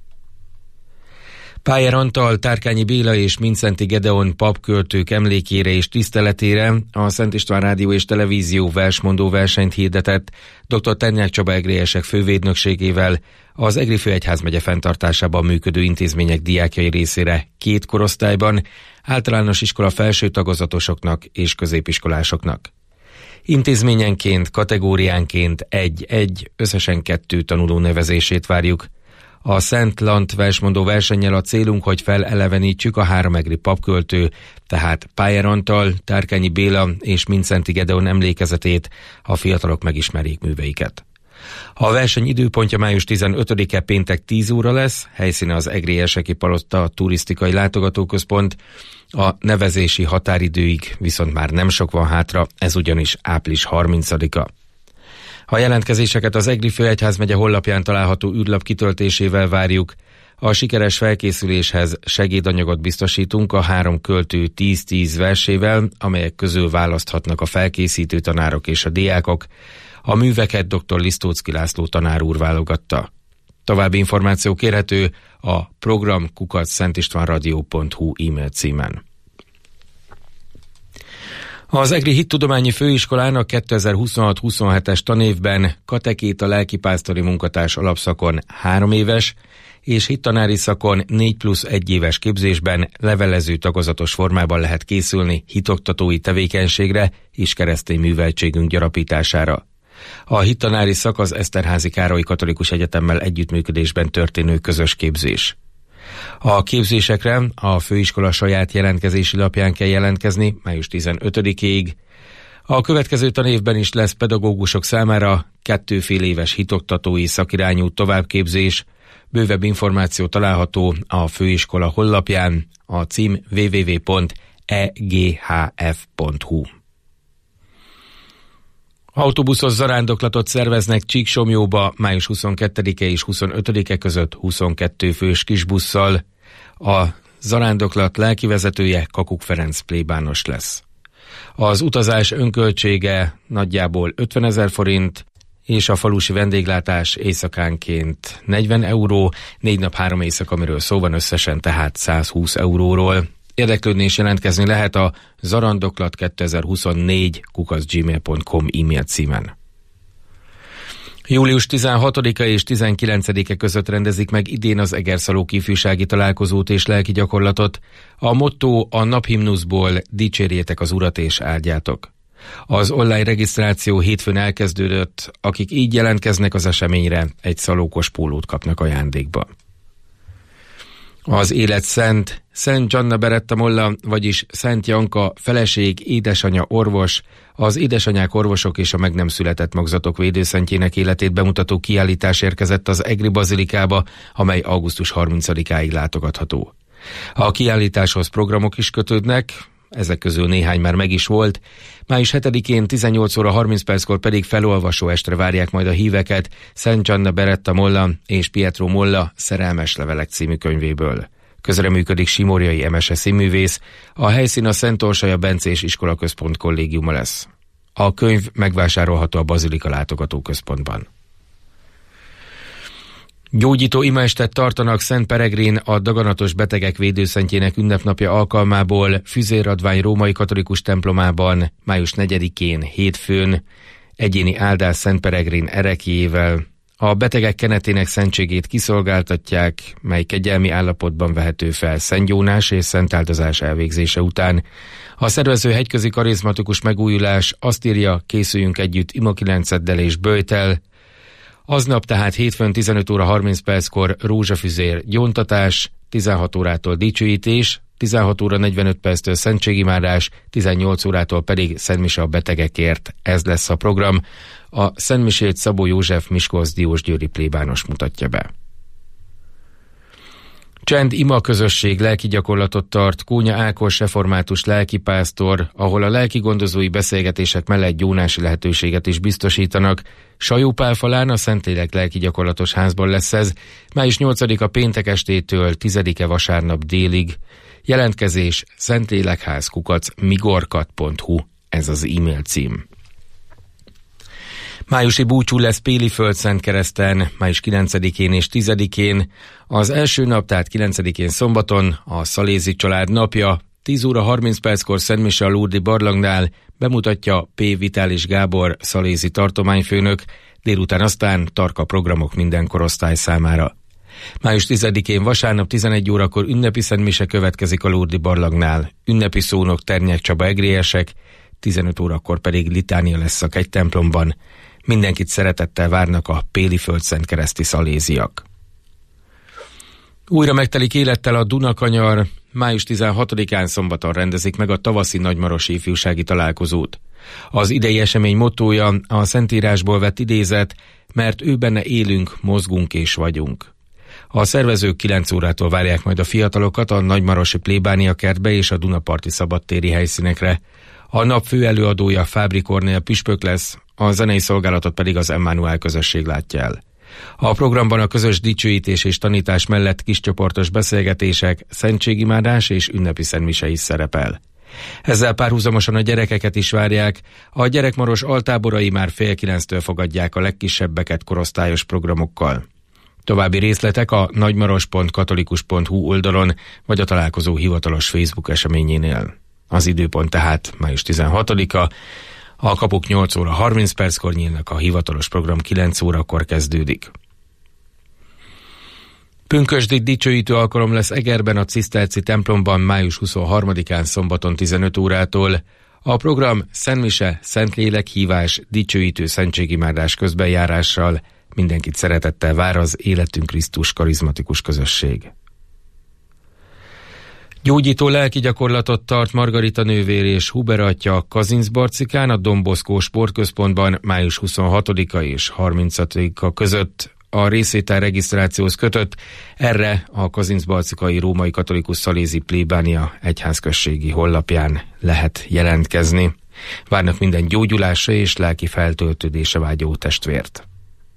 Pájer Antal, Tárkányi Béla és Mindszenty Gedeon papköltők emlékére és tiszteletére a Szent István Rádió és Televízió versmondó versenyt hirdetett dr. Ternyák Csaba egrélyesek fővédnökségével az Egri főegyházmegye fenntartásában működő intézmények diákjai részére 2 korosztályban, általános iskola felső tagozatosoknak és középiskolásoknak. Intézményenként, kategóriánként 1-1, összesen 2 tanuló nevezését várjuk. A Szent Lant versmondó versennyel a célunk, hogy felelevenítsük a 3 egri papköltő, tehát Pájer Antal, Tárkányi Béla és Mindszenty Gedeon emlékezetét, a fiatalok megismerjék műveiket. A verseny időpontja május 15-e péntek 10 óra lesz, helyszíne az Egrélyeseki Palota turisztikai látogatóközpont, a nevezési határidőig viszont már nem sok van hátra, ez ugyanis április 30-a. A jelentkezéseket az Egri főegyházmegye honlapján található űrlap kitöltésével várjuk. A sikeres felkészüléshez segédanyagot biztosítunk a 3 költő 10-10 versével, amelyek közül választhatnak a felkészítő tanárok és a diákok. A műveket dr. Lisztóczky László tanár úr válogatta. További információ kérhető a program@szentistvanradio.hu e-mail címen. Az Egri Hittudományi Főiskolán a 2026-27-es tanévben katekéta lelkipásztori munkatárs alapszakon 3 éves és hittanári szakon 4+1 éves képzésben levelező tagozatos formában lehet készülni hitoktatói tevékenységre és keresztény műveltségünk gyarapítására. A hittanári szak az Eszterházy Károly Katolikus Egyetemmel együttműködésben történő közös képzés. A képzésekre a főiskola saját jelentkezési lapján kell jelentkezni május 15-ig. A következő tanévben is lesz pedagógusok számára 2 éves hitoktatói szakirányú továbbképzés. Bővebb információ található a főiskola honlapján, a cím www.eghf.hu. Autóbuszos zarándoklatot szerveznek Csíksomjóba május 22-e és 25-e között 22 fős kisbusszal. A zarándoklat lelkivezetője Kakuk Ferenc plébános lesz. Az utazás önköltsége nagyjából 50 000 forint, és a falusi vendéglátás éjszakánként 40 euró, 4 nap 3 éjszaka, amiről szó van összesen, tehát 120 euróról. Érdeklődni és jelentkezni lehet a zarandoklat2024@gmail.com e-mail címen. Július 16-a és 19-e között rendezik meg idén az Egerszalók ifjúsági találkozót és lelki gyakorlatot. A motto a naphimnuszból dicsérjétek az Urat és áldjátok. Az online regisztráció hétfőn elkezdődött, akik így jelentkeznek az eseményre, egy szalókos pólót kapnak ajándékba. Az élet szent, Szent Gianna Beretta Molla, vagyis Szent Janka, feleség, édesanyja, orvos, az édesanyák, orvosok és a meg nem született magzatok védőszentjének életét bemutató kiállítás érkezett az Egri Bazilikába, amely augusztus 30-áig látogatható. A kiállításhoz programok is kötődnek, ezek közül néhány már meg is volt. Május 7-én 18 óra 30 perckor pedig felolvasó estre várják majd a híveket Szent Gianna Beretta Molla és Pietro Molla Szerelmes levelek című könyvéből. Közreműködik Simorjai Emese színművész, a helyszín a Szent Orsolya Bencés Iskolaközpont kollégiuma lesz. A könyv megvásárolható a Bazilika látogatóközpontban. Gyógyító imaestet tartanak Szent Peregrin, a daganatos betegek védőszentjének ünnepnapja alkalmából Füzéradvány római katolikus templomában május 4-én hétfőn egyéni áldás Szent Peregrin ereklyével. A betegek kenetének szentségét kiszolgáltatják, mely kegyelmi állapotban vehető fel szentgyónás és szentáldozás elvégzése után. A szervező hegyközi karizmatikus megújulás azt írja, készüljünk együtt imakilenceddel és böjtel. Aznap tehát hétfőn 15 óra 30 perckor rózsafüzér gyóntatás, 16 órától dicsőítés, 16 óra 45 perctől szentségimádás, 18 órától pedig szentmise a betegekért. Ez lesz a program. A szentmisét Szabó József Miskolc Diósgyőri plébános mutatja be. Csend ima közösség lelki gyakorlatot tart Kónya Ákos református lelkipásztor, ahol a lelki gondozói beszélgetések mellett gyónási lehetőséget is biztosítanak. Sajópálfalán a Szentlélek lelki gyakorlatos házban lesz ez, május 8-a péntek estétől 10-e vasárnap délig. Jelentkezés szentlélekház@migorkat.hu, ez az e-mail cím. Májusi búcsú lesz Péliföld-Szentkereszten, május 9-én és 10-én. Az első nap, tehát 9-én szombaton a Szalézi család napja, 10 óra 30 perckor szentmise a Lurdi barlangnál, bemutatja P. Vitális Gábor szalézi tartományfőnök, délután aztán tarka programok minden korosztály számára. Május 10-én vasárnap 11 órakor ünnepi szentmise következik a Lurdi barlangnál, ünnepi szónok Ternyák Csaba egrélyesek, 15 órakor pedig litánia lesz a kegytemplomban. Mindenkit szeretettel várnak a Péliföld-Szentkereszti szaléziak. Újra megtelik élettel a Dunakanyar, május 16-án szombaton rendezik meg a tavaszi nagymarosi ifjúsági találkozót. Az idei esemény mottója a Szentírásból vett idézet, mert ő benne élünk, mozgunk és vagyunk. A szervezők 9 órától várják majd a fiatalokat a nagymarosi plébánia kertbe és a Dunaparti szabadtéri helyszínekre. A nap fő előadója Fábri Kornél püspök lesz, a zenei szolgálatot pedig az Emmanuel közösség látja el. A programban a közös dicsőítés és tanítás mellett kiscsoportos beszélgetések, szentségimádás és ünnepi szentmise is szerepel. Ezzel párhuzamosan a gyerekeket is várják, a gyerekmaros altáborai már 8:30-től fogadják a legkisebbeket korosztályos programokkal. További részletek a nagymaros.katolikus.hu oldalon vagy a találkozó hivatalos Facebook eseményénél. Az időpont tehát május 16-a, a kapuk 8 óra 30 perckor nyílnak, a hivatalos program 9 órakor kezdődik. Pünkösdi dicsőítő alkalom lesz Egerben a Ciszterci templomban május 23-án szombaton 15 órától. A program szentmise, Szentlélek hívás, dicsőítő szentségimádás közbenjárással. Mindenkit szeretettel vár az Életünk Krisztus karizmatikus közösség. Gyógyító lelki gyakorlatot tart Margarita nővér és Huber atya Kazincbarcikán, a Don Bosco sportközpontban május 26-a és 30-a között. A részvétel regisztrációhoz kötött, erre a Kazincbarcikai Római Katolikus Szalézi Plébánia egyházközségi honlapján lehet jelentkezni. Várnak minden gyógyulásra és lelki feltöltődésre vágyó testvért.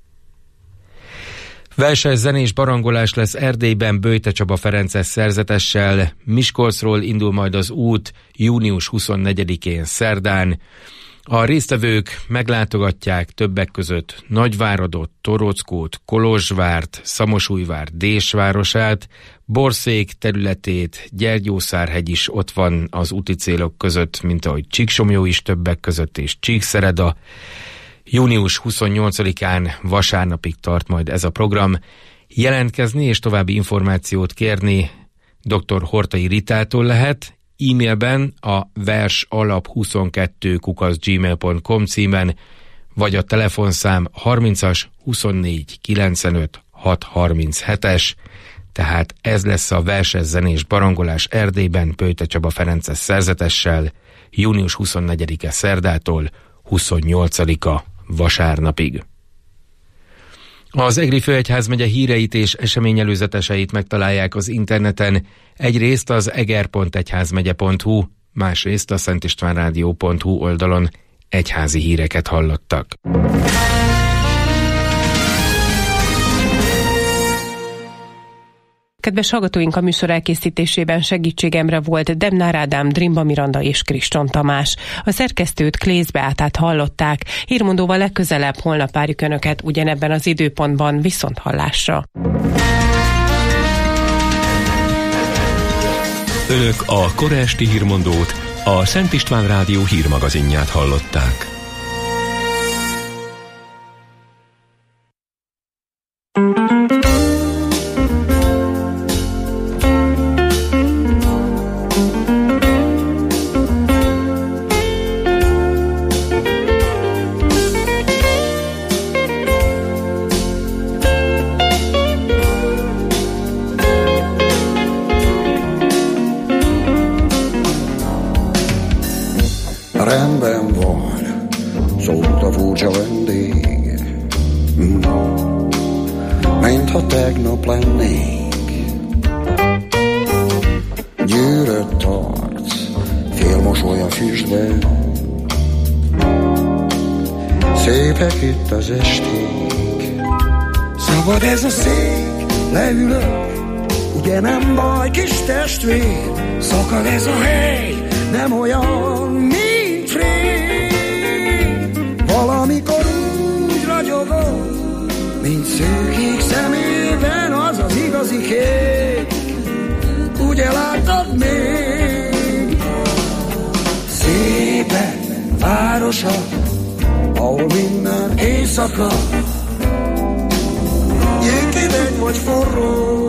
Verses, zenés barangolás lesz Erdélyben Böjte Csaba Ferences szerzetessel. Miskolcról indul majd az út június 24-én szerdán. A résztvevők meglátogatják többek között Nagyváradot, Torockót, Kolozsvárt, Szamosújvár Désvárosát, Borszék területét, Gyergyószárhegy is ott van az úti célok között, mint ahogy Csíksomlyó is többek között, és Csíkszereda. Június 28-án vasárnapig tart majd ez a program. Jelentkezni és további információt kérni dr. Hortai Ritától lehet, e-mailben a versalap22@gmail.com címen, vagy a telefonszám 30-as 24 95 637-es, tehát ez lesz a verses, zenés barangolás Erdélyben Böjte Csaba Ferences szerzetessel június 24-e szerdától 28-a vasárnapig. Az Egri Főegyházmegye híreit és eseményelőzeteseit megtalálják az interneten, egyrészt az eger.egyházmegye.hu, másrészt a szentistvánrádió.hu oldalon. Egyházi híreket hallottak. Kedves hallgatóink, a műsor elkészítésében segítségemre volt Demnár Ádám, Drimba Miranda és Kriston Tamás. A szerkesztőt Klész Beátát hallották. Hírmondóval legközelebb holnap várjuk Önöket ugyanebben az időpontban, viszonthallásra. Önök a kora esti hírmondót, a Szent István Rádió hírmagazinját hallották. rendben van, szólt a furcsa vendég, mintha tegnap lennénk. Gyűrött arc, félmosoly a füstben, szépek itt az esték. Szabad ez a szék, leülök, ugye nem baj, kis testvér. Szakad ez a hely, nem olyan, mint rég. Valamikor úgy ragyogok, mint szőkék szemében az az igazi kék. Ugye láttad még? Szépek városa, ahol minden éjszaka jéghideg vagy forró,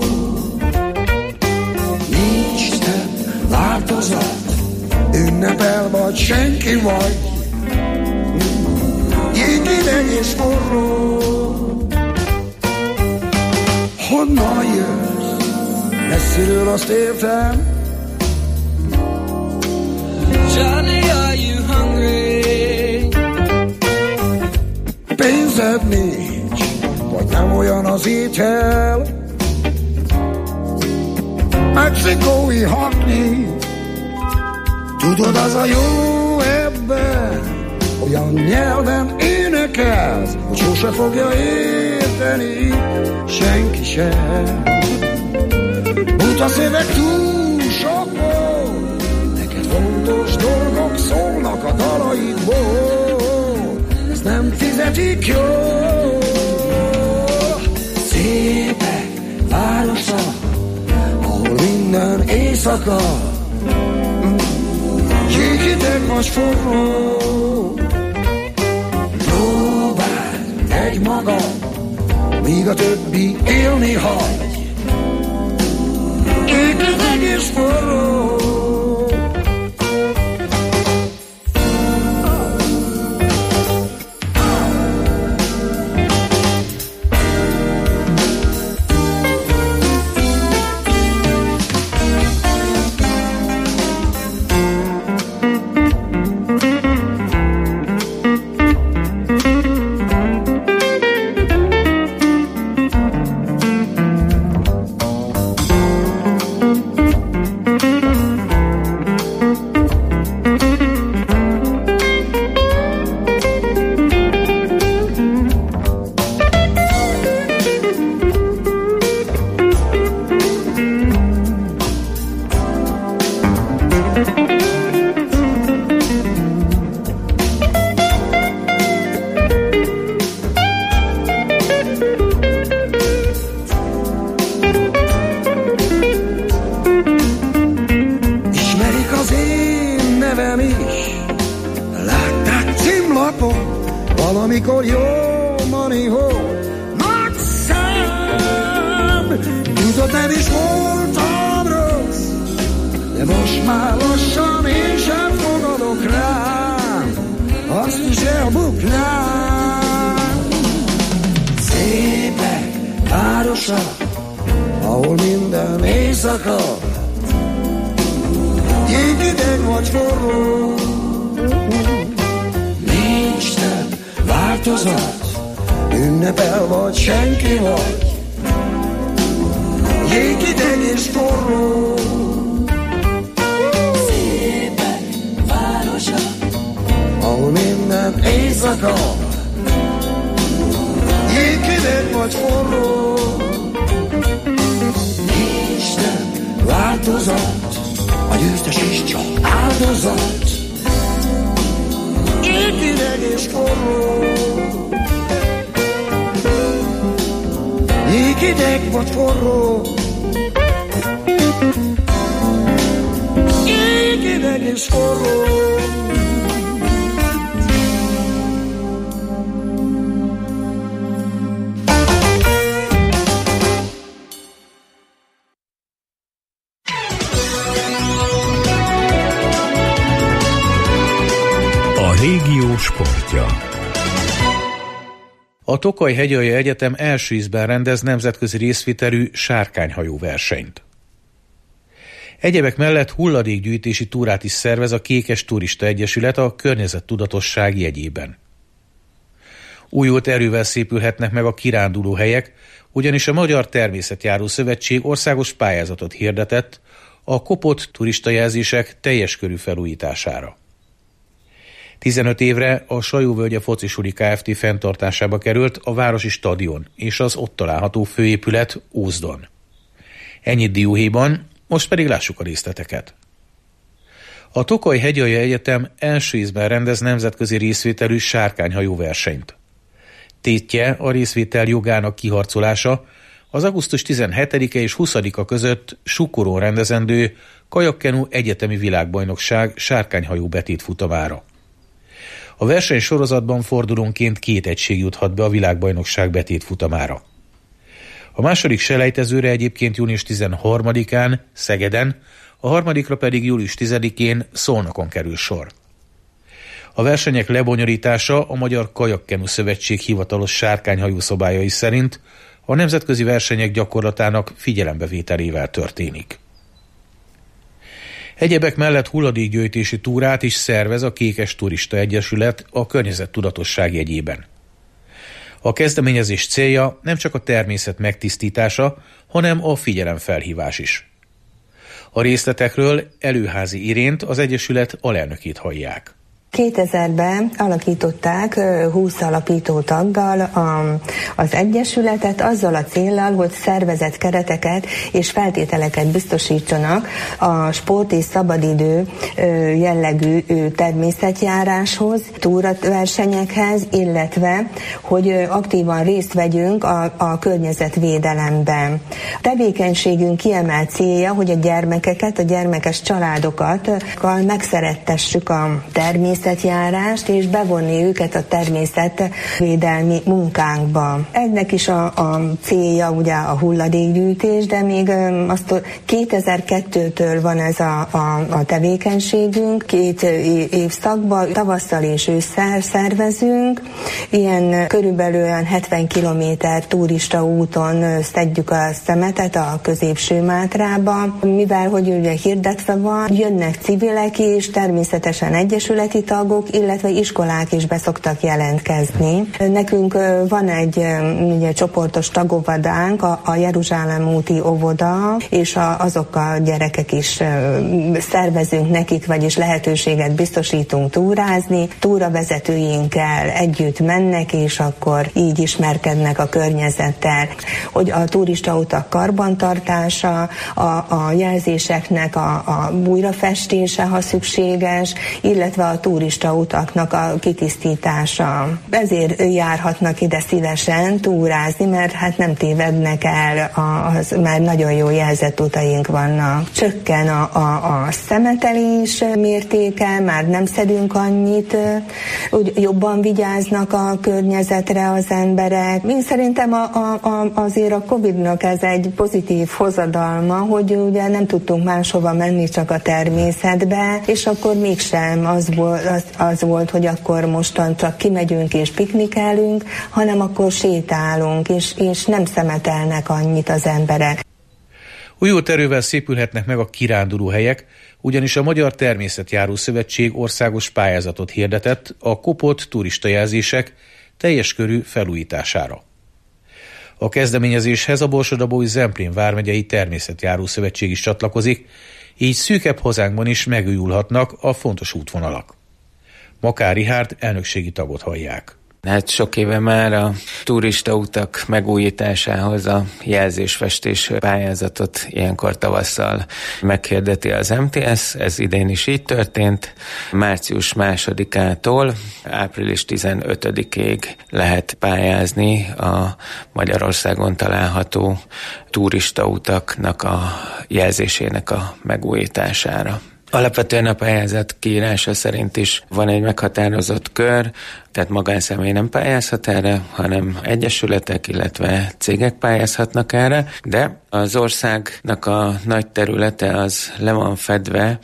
nincs több változat, ünnepel vagy senki vagy, jéghideg és forró. Honnan jössz? Messziről azt értem. Johnny, are you hungry? Pénzed nincs, vagy nem olyan az étel. Mexikói hakni, tudod az a jó ebben, olyan nyelven énekelsz, hogy sose fogja érteni senki sem. Buta szöveg túl sok volt, neked fontos dolgok szólnak a dalaidból, ezt nem fizetik jól. Szépek városa, ahol minden éjszaka jéghideg vagy forró. Próbáld egy magad, míg a többi élni hagy, jéghideg és forró. Valamikor jó Maniho nagy szám, tudod, nem is voltam rossz, de most már lassan én sem fogadok rám, azt is elbuknám. Szépek városa, ahol minden éjszaka jéghideg vagy forró, nincs több változat, ünnepel vagy senki vagy, jéghideg és forró. Szépek városa, ahol minden éjszaka jéghideg vagy forró, nincs több változat, a győztes is csak áldozat, jéghideg és forró. Jéghideg vagy forró, jéghideg és forró. A régió sportja. A Tokaj-Hegyalja Egyetem első ízben rendez nemzetközi részvitelű sárkányhajó versenyt. Egyebek mellett hulladékgyűjtési túrát is szervez a Kékes Turista Egyesület a környezettudatosság jegyében. Újult erővel szépülhetnek meg a kiránduló helyek, ugyanis a Magyar Természetjáró Szövetség országos pályázatot hirdetett a kopott turistajelzések teljes körű felújítására. 15 évre a Sajóvölgye Focisuli Kft. Fenntartásába került a városi stadion és az ott található főépület Ózdon. Ennyit dióhéjban, most pedig lássuk a részleteket. A Tokaj-Hegyalja Egyetem első ízben rendez nemzetközi részvételű sárkányhajó versenyt. Tétje a részvétel jogának kiharcolása az augusztus 17-e és 20-a között Sukoron rendezendő kajakkenu egyetemi világbajnokság sárkányhajó betétfutamára. A versenysorozatban fordulónként 2 egység juthat be a világbajnokság betétfutamára. A második selejtezőre egyébként június 13-án Szegeden, a harmadikra pedig július 10-én Szolnokon kerül sor. A versenyek lebonyolítása a Magyar Kajakkenu Szövetség hivatalos sárkányhajó szabályai szerint a nemzetközi versenyek gyakorlatának figyelembevételével történik. Egyebek mellett hulladékgyűjtési túrát is szervez a Kékes Turista Egyesület a környezettudatosság jegyében. A kezdeményezés célja nem csak a természet megtisztítása, hanem a figyelemfelhívás is. A részletekről Előházi Irént, az Egyesület alelnökét hallják. 2000-ben alakították 20 alapító taggal az Egyesületet azzal a céllal, hogy szervezett kereteket és feltételeket biztosítsanak a sport és szabadidő jellegű természetjáráshoz, túraversenyekhez, illetve hogy aktívan részt vegyünk a környezetvédelemben. A tevékenységünk kiemelt célja, hogy a gyermekeket, a gyermekes családokat megszerettessük a természetjárást, és bevonni őket a természetvédelmi munkánkba. Ennek is a célja ugye a hulladékgyűjtés, de még azt 2002-től van ez a tevékenységünk, 2 évszakban, tavasszal és ősszel szervezünk. Ilyen körülbelül olyan 70 kilométer turista úton szedjük a szemetet a Középső Mátrába, mivel hogy ugye hirdetve van, jönnek civilek is, természetesen egyesületi tagok, illetve iskolák is be szoktak jelentkezni. Nekünk van egy ugye, csoportos tagóvodánk, a Jeruzsálem úti óvoda, és azok a gyerekek is szervezünk nekik, vagyis lehetőséget biztosítunk túrázni. Túravezetőinkkel együtt mennek, és akkor így ismerkednek a környezettel. Hogy a turistautak karbantartása, a jelzéseknek a újrafestése, ha szükséges, illetve a turistautaknak a kitisztítása. Ezért járhatnak ide szívesen túrázni, mert hát nem tévednek el, mert nagyon jó jelzett utaink vannak. Csökken a szemetelés mértéke, már nem szedünk annyit, úgy jobban vigyáznak a környezetre az emberek. Én szerintem azért a Covid-nak ez egy pozitív hozadalma, hogy ugye nem tudtunk máshova menni, csak a természetbe, és akkor mégsem az volt, hogy akkor mostan csak kimegyünk és piknikelünk, hanem akkor sétálunk, és nem szemetelnek annyit az emberek. Újult erővel szépülhetnek meg a kiránduló helyek, ugyanis a Magyar Természetjáró Szövetség országos pályázatot hirdetett a kopott turistajelzések teljes körű felújítására. A kezdeményezéshez a Borsod-Abaúj-Zemplén vármegyei Természetjáró Szövetség is csatlakozik, így szűkebb hazánkban is megújulhatnak a fontos útvonalak. Makár Rihárd elnökségi tagot hallják. Hát sok éve már a turistautak megújításához a jelzésfestés pályázatot ilyenkor tavasszal meghirdeti az MTS, ez idén is így történt. Március 2-ától április 15-ig lehet pályázni a Magyarországon található turistautaknak a jelzésének a megújítására. Alapvetően a pályázat kiírása szerint is van egy meghatározott kör, tehát magánszemély nem pályázhat erre, hanem egyesületek, illetve cégek pályázhatnak erre, de az országnak a nagy területe az le van fedve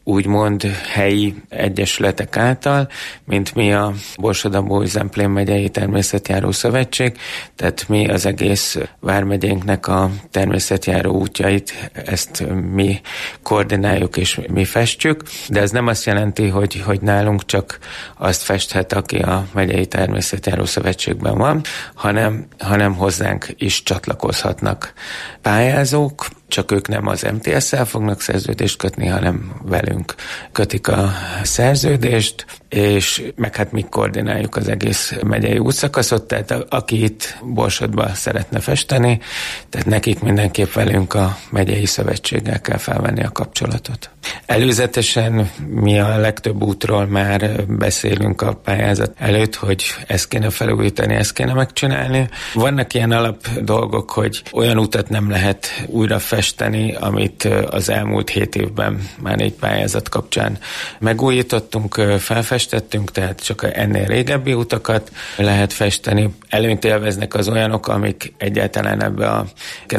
úgymond helyi egyesületek által, mint mi a Borsod-Abaúj-Zemplén megyei természetjáró szövetség, tehát mi az egész vármegyénknek a természetjáró útjait, ezt mi koordináljuk és mi festjük, de ez nem azt jelenti, hogy nálunk csak azt festhet, aki a megyei természetjáró szövetségben van, hanem hozzánk is csatlakozhatnak pályázók, csak ők nem az MTS-szel fognak szerződést kötni, hanem velünk kötik a szerződést, és meg hát mi koordináljuk az egész megyei útszakaszot, tehát aki itt Borsodba szeretne festeni, tehát nekik mindenképp velünk a megyei szövetséggel kell felvenni a kapcsolatot. Előzetesen mi a legtöbb útról már beszélünk a pályázat előtt, hogy ezt kéne felújítani, ezt kéne megcsinálni. Vannak ilyen alap dolgok, hogy olyan utat nem lehet újra festeni, amit az elmúlt 7 évben már egy pályázat kapcsán megújítottunk, felfestettünk, tehát csak ennél régebbi utakat lehet festeni. Előnyt élveznek az olyanok, amik egyáltalán ebbe a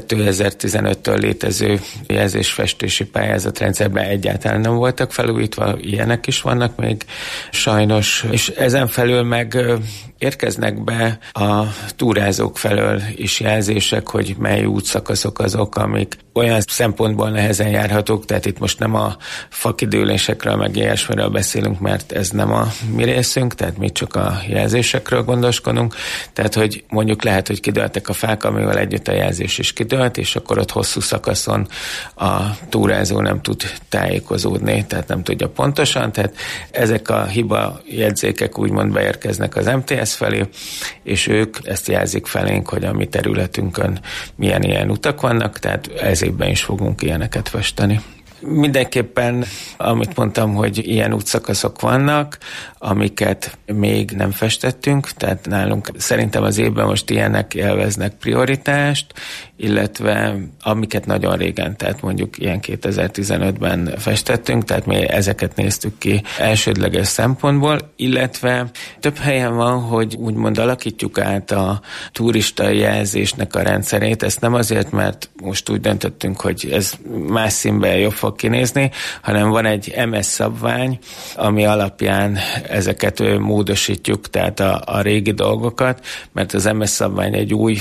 2015-től létező jelzésfestési pályázatrendszerben egyáltalán nem voltak felújítva, ilyenek is vannak még sajnos, és ezen felül meg érkeznek be a túrázók felől is jelzések, hogy mely útszakaszok azok, amik olyan szempontból nehezen járhatók, tehát itt most nem a fakidőlésekről meg ilyesmiről beszélünk, mert ez nem a mi részünk, tehát mi csak a jelzésekről gondoskodunk, tehát hogy mondjuk lehet, hogy kidőltek a fák, amivel együtt a jelzés is kidőlt, és akkor ott hosszú szakaszon a túrázó nem tud tájékozódni, tehát nem tudja pontosan, tehát ezek a hiba jegyzékek úgymond beérkeznek az MTS felé, és ők ezt jelzik felénk, hogy a mi területünkön milyen ilyen utak vannak, tehát ez évben is fogunk ilyeneket festeni. Mindenképpen, amit mondtam, hogy ilyen útszakaszok vannak, amiket még nem festettünk, tehát nálunk szerintem az évben most ilyenek élveznek prioritást, illetve amiket nagyon régen, tehát mondjuk ilyen 2015-ben festettünk, tehát mi ezeket néztük ki elsődleges szempontból, illetve több helyen van, hogy úgymond alakítjuk át a turista jelzésnek a rendszerét, ezt nem azért, mert most úgy döntöttünk, hogy ez más színben jobb fog kinézni, hanem van egy MS szabvány, ami alapján ezeket módosítjuk, tehát a régi dolgokat, mert az MS szabvány egy új,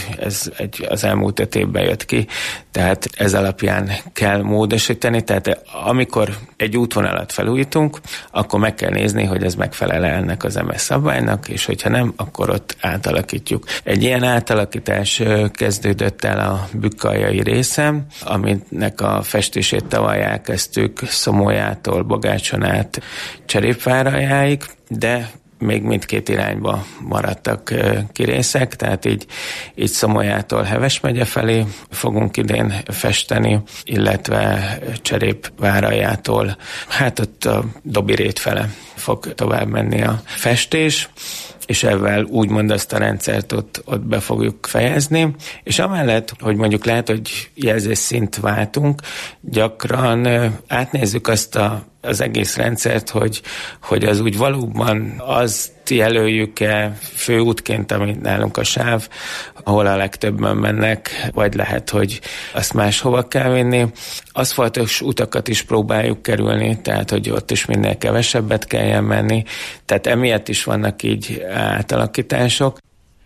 az elmúlt 5 évben jött ki, tehát ez alapján kell módosítani, tehát amikor egy útvonalat felújítunk, akkor meg kell nézni, hogy ez megfelel ennek az MS szabványnak, és hogyha nem, akkor ott átalakítjuk. Egy ilyen átalakítás kezdődött el a Bükk-aljai részen, aminek a festését tavaly elkezdtük Szomolyától Bagácson át Cserépváraljáig, de még mindkét irányba maradtak kirészek, tehát így Szomolyától Heves megye felé fogunk idén festeni, illetve Cserépváraljától, hát ott a Dobirét fele fog tovább menni a festés, és ezzel úgymond azt a rendszert ott be fogjuk fejezni, és amellett, hogy mondjuk lehet, hogy jelzésszint váltunk, gyakran átnézzük azt az egész rendszert, hogy az úgy valóban azt jelöljük-e főútként, ami nálunk a sáv, ahol a legtöbben mennek, vagy lehet, hogy azt máshova kell vinni. Aszfaltos utakat is próbáljuk kerülni, tehát hogy ott is minél kevesebbet kelljen menni, tehát emiatt is vannak így átalakítások.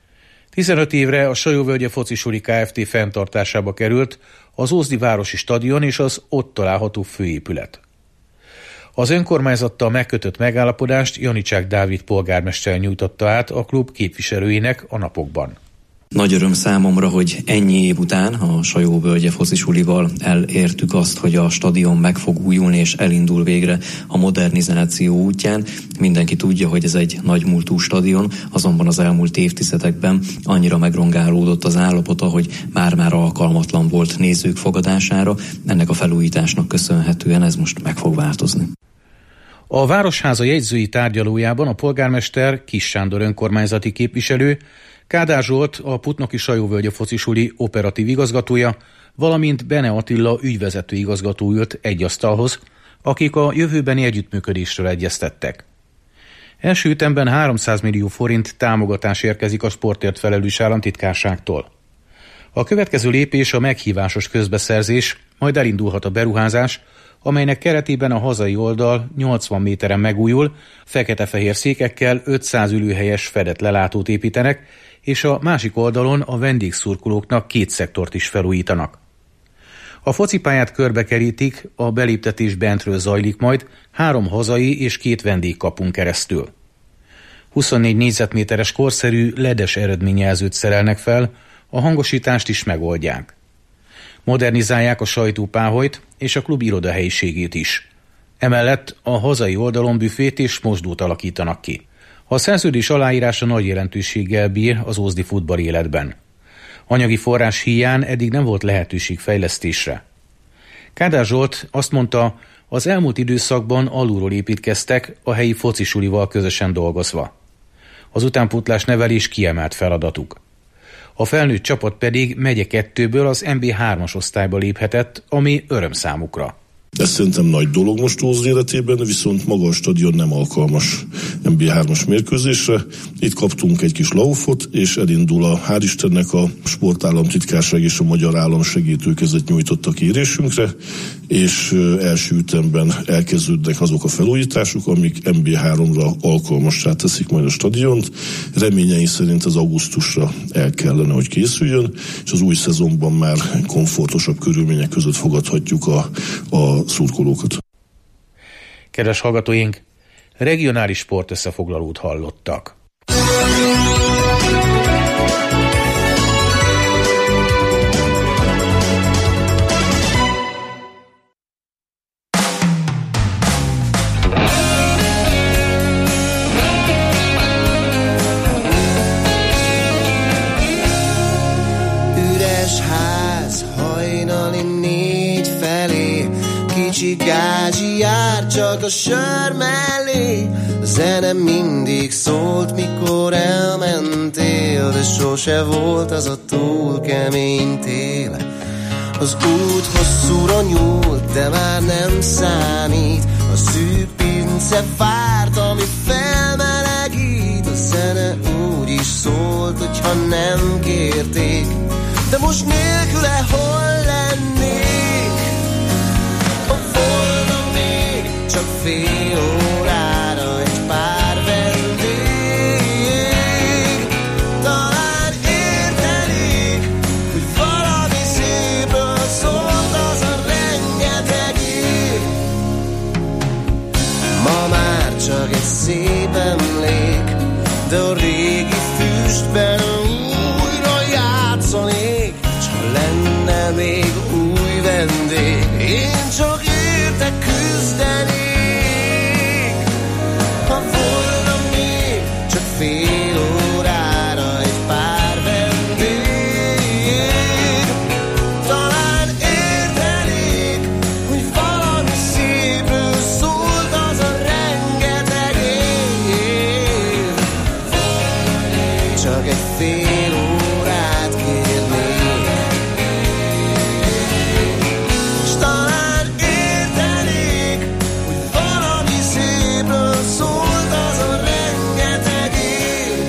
15 évre a Sajóvölgye Focisuli Kft. Fenntartásába került az Ózdi Városi Stadion és az ott található főépület. Az önkormányzattal megkötött megállapodást Janicsák Dávid polgármester nyújtotta át a klub képviselőinek a napokban. Nagy öröm számomra, hogy ennyi év után a Sajóvölgye Focisulival elértük azt, hogy a stadion meg fog újulni és elindul végre a modernizáció útján. Mindenki tudja, hogy ez egy nagymúltú stadion, azonban az elmúlt évtizedekben annyira megrongálódott az állapota, hogy már alkalmatlan volt nézők fogadására. Ennek a felújításnak köszönhetően ez most meg fog változni. A Városháza jegyzői tárgyalójában a polgármester, Kiss Sándor önkormányzati képviselő, Kádár Zsolt, a Putnoki Sajóvölgye Focisuli operatív igazgatója, valamint Bene Attila ügyvezető igazgató ült egy asztalhoz, akik a jövőbeni együttműködésről egyeztettek. Első ütemben 300 millió forint támogatás érkezik a sportért felelős államtitkárságtól. A következő lépés a meghívásos közbeszerzés, majd elindulhat a beruházás amelynek keretében a hazai oldal 80 méteren megújul, fekete-fehér székekkel 500 ülőhelyes fedett lelátót építenek, és a másik oldalon a vendégszurkolóknak 2 szektort is felújítanak. A focipályát körbekerítik, a beléptetés bentről zajlik majd 3 hazai és 2 vendégkapun keresztül. 24 négyzetméteres korszerű ledes eredményjelzőt szerelnek fel, a hangosítást is megoldják. Modernizálják a sajtópáholyt és a klub irodahelyiségét is. Emellett a hazai oldalon büfét és mosdót alakítanak ki. A szerződés aláírása nagy jelentőséggel bír az ózdi futball életben. Anyagi forrás híján eddig nem volt lehetőség fejlesztésre. Kádár Zsolt azt mondta, az elmúlt időszakban alulról építkeztek, a helyi focisulival közösen dolgozva. Az utánpótlás nevelés kiemelt feladatuk. A felnőtt csapat pedig megye 2-ből az MB3-as osztályba léphetett, ami öröm számukra. Ez szerintem nagy dolog most Ózd életében, viszont maga a stadion nem alkalmas MB3-as mérkőzésre. Itt kaptunk egy kis laufot, és elindul hál' Istennek a sportállamtitkárság és a magyar állam segítőkezet nyújtottak kérésünkre, és első ütemben elkezdődnek azok a felújítások, amik MB3-ra alkalmassá teszik majd a stadiont. Reményeink szerint az augusztusra el kellene, hogy készüljön, és az új szezonban már komfortosabb körülmények között fogadhatjuk a szurkolókat. Kedves hallgatóink, regionális sportösszefoglalót hallottak. Üres ház, hajnali 4 felé, kicsi gázsi jár csak a sör mellé. A zene mindig szólt, mikor elmentél, de sose volt az a túl kemény tél. Az út hosszúra nyúlt, de már nem számít. A szűk pince várt, ami felmelegít. A zene úgy is szólt, hogyha nem kérték, de most nélküle hol lennék? Ha volna még csak fél órára egy pár vendég, talán értenék, hogy valami szépről szólt az a rengeteg év. Ma már csak egy szép emlék, de a régi füstben újra játszanék, s ha lenne még új vendég, én csak érte küzdenék. Ha volna még csak fél órára egy pár vendég, talán értenék, hogy valami szépről szólt az a rengeteg év. Csak egy fél órát kérnék, s talán értenék, hogy valami szépről szólt az a rengeteg év.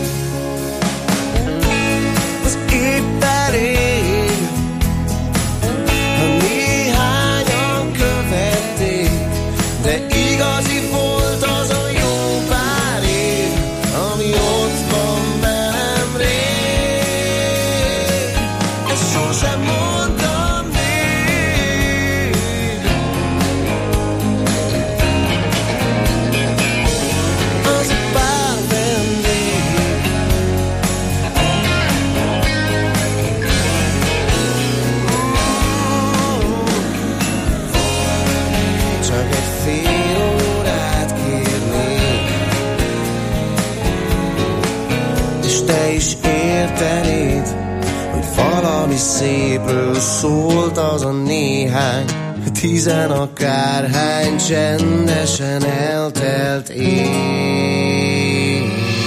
Az épp elég, ha néhányan követték, de igazi volt az a jó pár év, ami ott van velem rég. Ezt sosem mondtam még. Az a pár vendég, csak egy fél órát kérnék, és te is értenéd, hogy valami szépről szólt az a néhány, 10 akárhány csendesen eltelt év.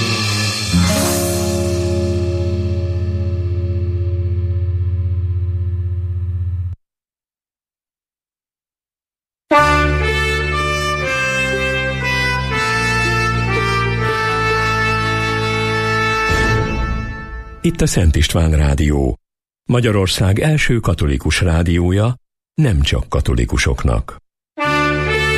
Itt a Szent István Rádió, Magyarország első katolikus rádiója, nem csak katolikusoknak.